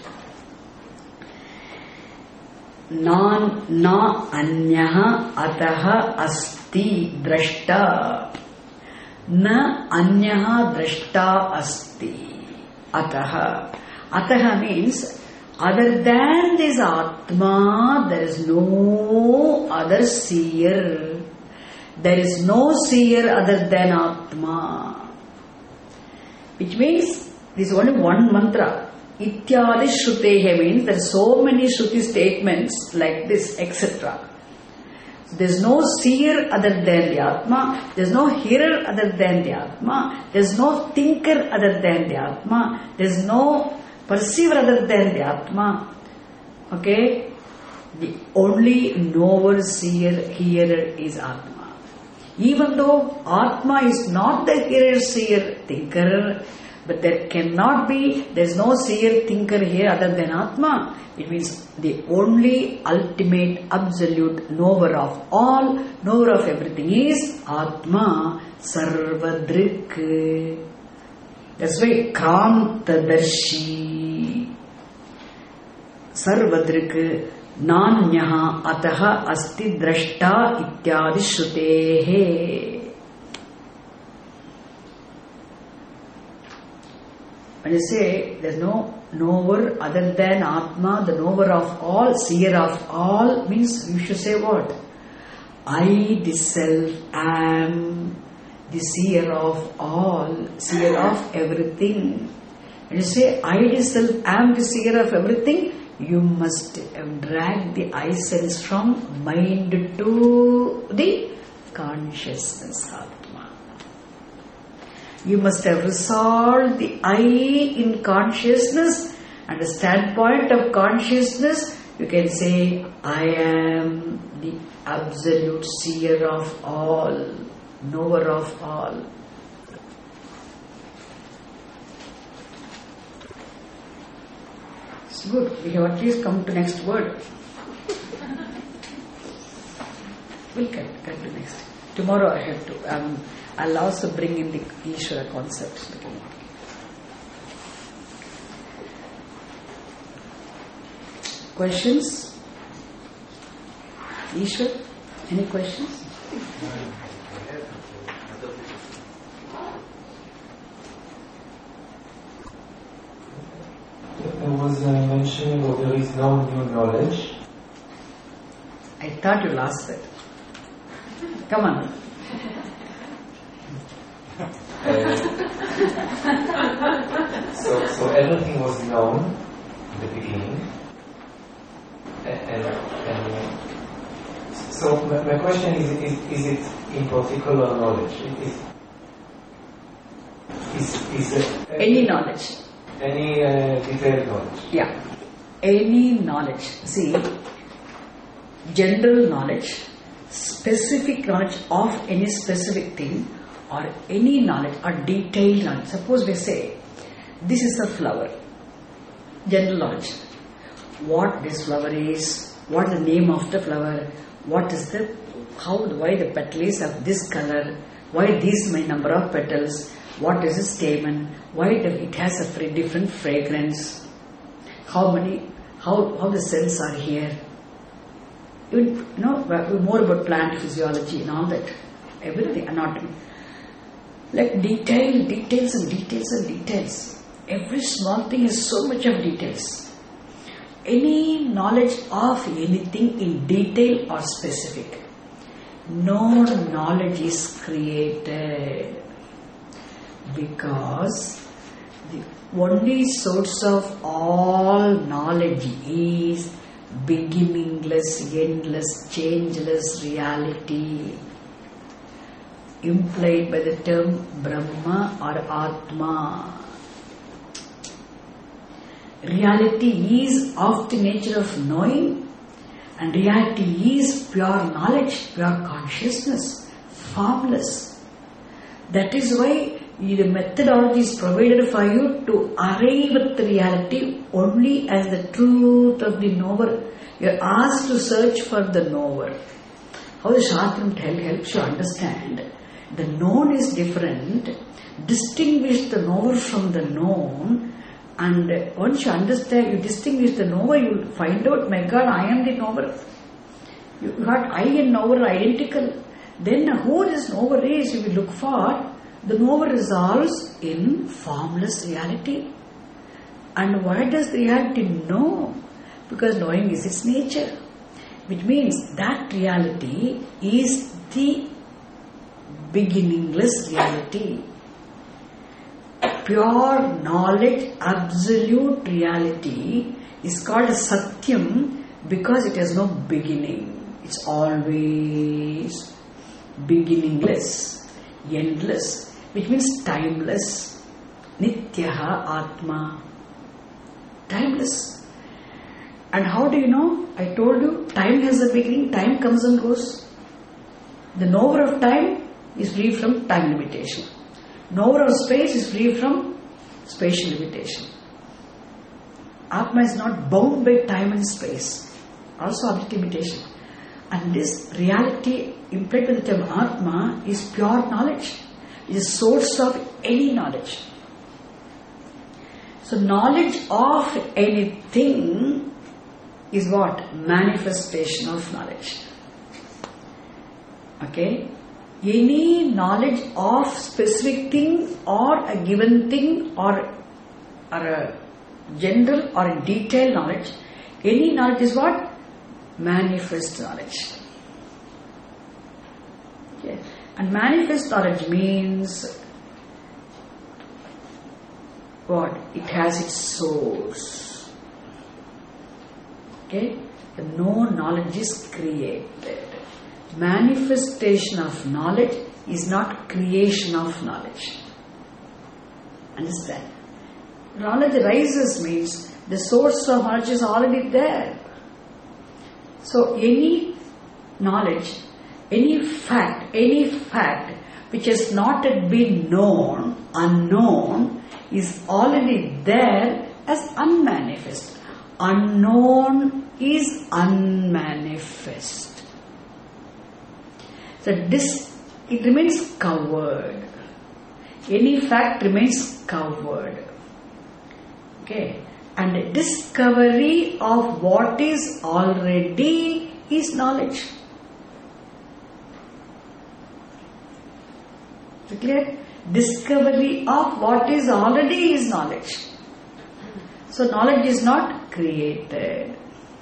Nan na anyaha ataha asti drashta. Na anyaha drashta asti. Ataha. Ataha means, other than this Atma, there is no other seer. There is no seer other than Atma. Which means, this is only one mantra. Ityadi Shrutehe means there are so many Shruti statements like this, et cetera. There's no seer other than the Atma. There's no hearer other than the Atma. There's no thinker other than the Atma. There's no perceiver other than the Atma. Okay? The only knower, seer, hearer is Atma. Even though Atma is not the hearer, seer, thinker, but there cannot be, there's no seer, thinker here other than Atma. It means the only ultimate, absolute knower of all, knower of everything is Atma Sarvadrik. That's why Krantadarshi Sarvadrik Nanyaha Ataha Asti Drashta Ityadi Shrutehe. When you say there's no knower other than Atma, the knower of all, seer of all, means you should say what? I, the self, am the seer of all, seer of everything. When you say I, the self, am the seer of everything, you must drag the I sense from mind to the consciousness Atma. You must have resolved the I in consciousness, and the standpoint of consciousness, you can say, I am the absolute seer of all, knower of all. It's good. We have at least come to next word. We'll get, get to next. Tomorrow I have to. Um, I'll also bring in the Ishvara concept. Questions? Ishvara, any questions? There was a mentioning of there is no new knowledge. I thought you'll ask that. Come on. Uh, so, so everything was known in the beginning, and, and, and so my, my question is, is: is it in particular knowledge? Is is, is it any knowledge? Any uh, detailed knowledge? Yeah, any knowledge. See, general knowledge, specific knowledge of any specific thing, or any knowledge or detailed knowledge. Suppose we say, this is a flower. General knowledge. What this flower is, what is the name of the flower, what is the, how, why the petal is of this color, why this many number of petals, what is the stamen, why it has a different fragrance, how many, how, how the cells are here. You know, more about plant physiology and all that. Everything, anatomy. Like detail, details and details and details. Every small thing has so much of details. Any knowledge of anything in detail or specific. No knowledge is created. Because the only source of all knowledge is beginningless, endless, changeless reality, implied by the term Brahma or Atma. Reality is of the nature of knowing, and reality is pure knowledge, pure consciousness, formless. That is why the methodology is provided for you to arrive at the reality only as the truth of the knower. You are asked to search for the knower. How the Shastram helps you understand. The known is different. Distinguish the knower from the known. And once you understand, you distinguish the knower, you will find out, my God, I am the knower. You got I and knower identical. Then who this knower is, you will look for. The knower resolves in formless reality. And why does the reality know? Because knowing is its nature. Which means that reality is the beginningless reality. pure knowledge, absolute reality is called a Satyam because it has no beginning. It's always beginningless, endless, which means timeless. Nityaha Atma. Timeless. And how do you know? I told you, time has a beginning, time comes and goes. The knower of time is free from time limitation. Knower of space is free from spatial limitation. Atma is not bound by time and space, also object limitation. And this reality implied by the term Atma is pure knowledge. It is the source of any knowledge. So knowledge of anything is what? Manifestation of knowledge. Okay? Any knowledge of specific thing or a given thing or, or a general or a detailed knowledge, any knowledge is what? Manifest knowledge. Okay. And manifest knowledge means what? It has its source. Okay? The no knowledge is created. Manifestation of knowledge is not creation of knowledge. Understand? Knowledge arises means the source of knowledge is already there. So any knowledge, any fact, any fact which has not yet been known, unknown, is already there as unmanifest. Unknown is unmanifest. So this, it remains covered. Any fact remains covered. Okay. And discovery of what is already is knowledge. Is it clear? Discovery of what is already is knowledge. So knowledge is not created.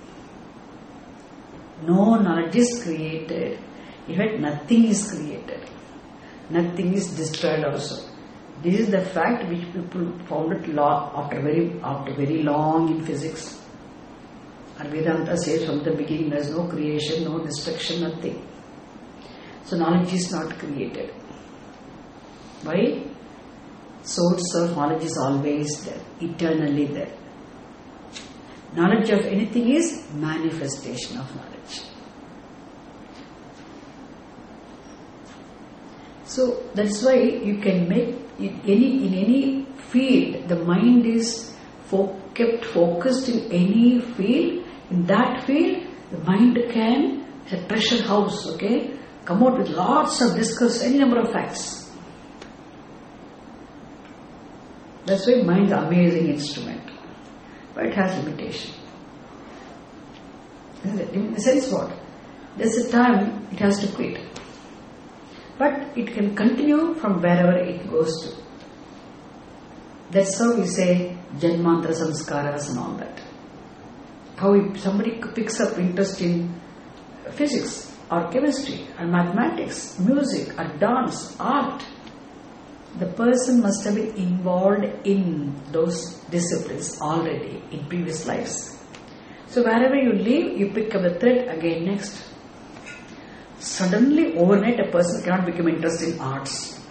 No knowledge is created. In fact, nothing is created. Nothing is destroyed also. This is the fact which people found it long, after very after very long in physics. And Vedanta says from the beginning there is no creation, no destruction, nothing. So knowledge is not created. Why? Source of knowledge is always there, eternally there. Knowledge of anything is manifestation of knowledge. So that's why you can make in any in any field, the mind is fo- kept focused in any field. In that field, the mind can, it's a treasure house, okay, come out with lots of discuss any number of facts. That's why mind is an amazing instrument, but it has limitation. In the sense what? There's a time it has to quit. But it can continue from wherever it goes to. That's how we say Janmantra Samskaras and all that. How if somebody picks up interest in physics or chemistry or mathematics, music or dance, art, the person must have been involved in those disciplines already in previous lives. So wherever you live, you pick up the thread again next. Suddenly, overnight, a person cannot become interested in arts,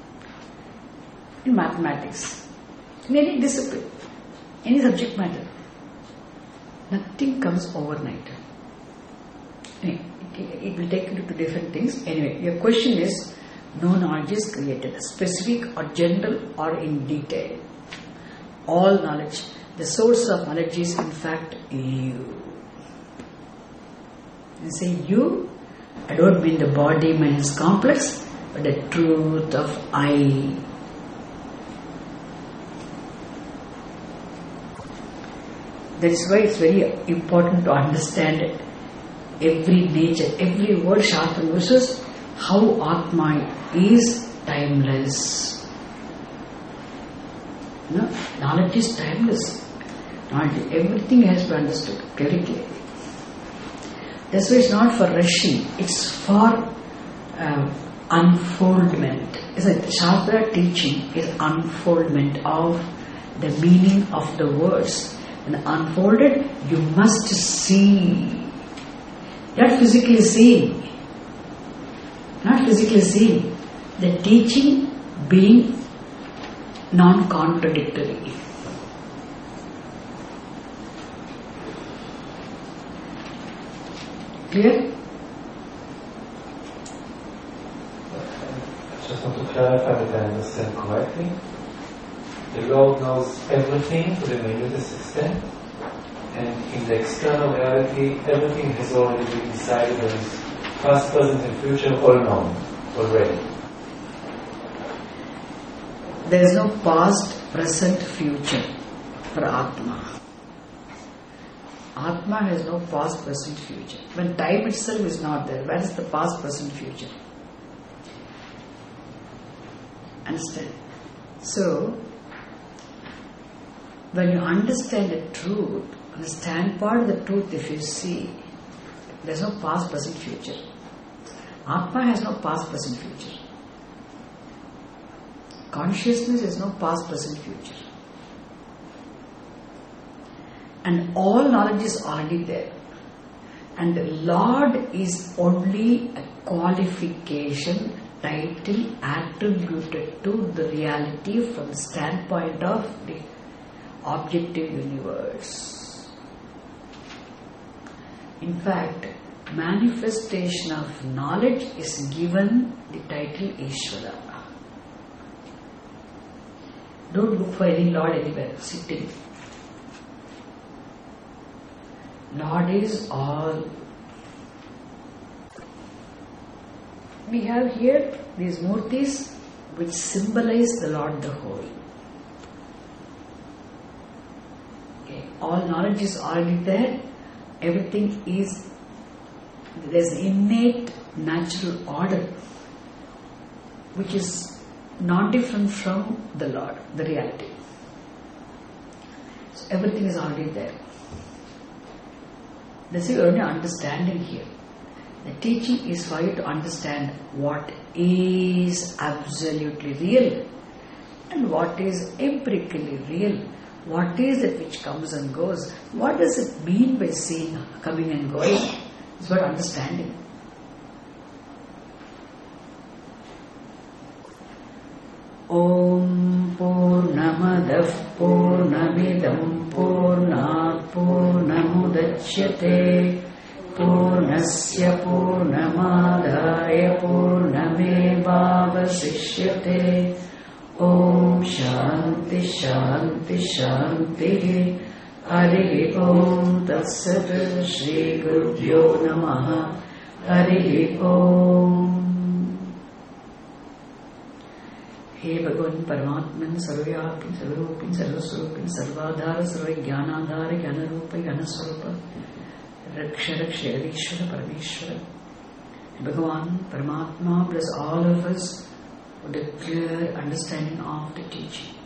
in mathematics, in any discipline, any subject matter. Nothing comes overnight. Anyway, it, it will take you to different things. Anyway, your question is, no knowledge is created, specific or general or in detail. All knowledge, the source of knowledge is in fact you. You say you, I don't mean the body, mind is complex, but the truth of I. That is why it's very important to understand every nature, every word Shastra uses, how Atma is timeless. No, knowledge is timeless. Knowledge, everything has to be understood very clearly. That's why it's not for rushing, it's for um, unfoldment. Isn't it? Shastra teaching is unfoldment of the meaning of the words. And unfolded, you must see. Not physically seeing. Not physically seeing. The teaching being non-contradictory. Clear? I just want to clarify that I understand correctly. The Lord knows everything to the minutest extent, and in the external reality, everything has already been decided. There is past, present, and future all known already. There is no past, present, future for Atma. Atma has no past, present, future. When time itself is not there, where is the past, present, future? Understand? So, when you understand the truth, on the standpoint of the truth, if you see, there is no past, present, future. Atma has no past, present, future. Consciousness is no past, present, future. And all knowledge is already there. And the Lord is only a qualification, title attributed to the reality from the standpoint of the objective universe. In fact, manifestation of knowledge is given the title Ishvara. Don't look for any Lord anywhere, sitting. Lord is all. We have here these murtis which symbolize the Lord the whole. Okay. All knowledge is already there. Everything is, there's innate natural order which is not different from the Lord, the reality. So everything is already there. This is only understanding here. The teaching is for you to understand what is absolutely real and what is empirically real. What is it which comes and goes? What does it mean by seeing coming and going? It's about understanding. Om Purnamadah Purnamidam Purnat Purnamudachyate Purnasya Purnamadaya Purnamevavasishyate. Om Shanti Shanti Shanti. Hari Om Tatsat. Shri Gurubhyo Namaha. Hari Om. हे भगवान परमात्मन सर्वव्यापी सर्वरूपी सर्वस्वरूपी सर्वाधार सर्वज्ञानाधार ज्ञानरूप ज्ञानस्वरूप रक्ष रक्ष जगदीश्वर परमेश्वर. Bhagavan Paramatma bless all of us with a clear understanding of the teaching.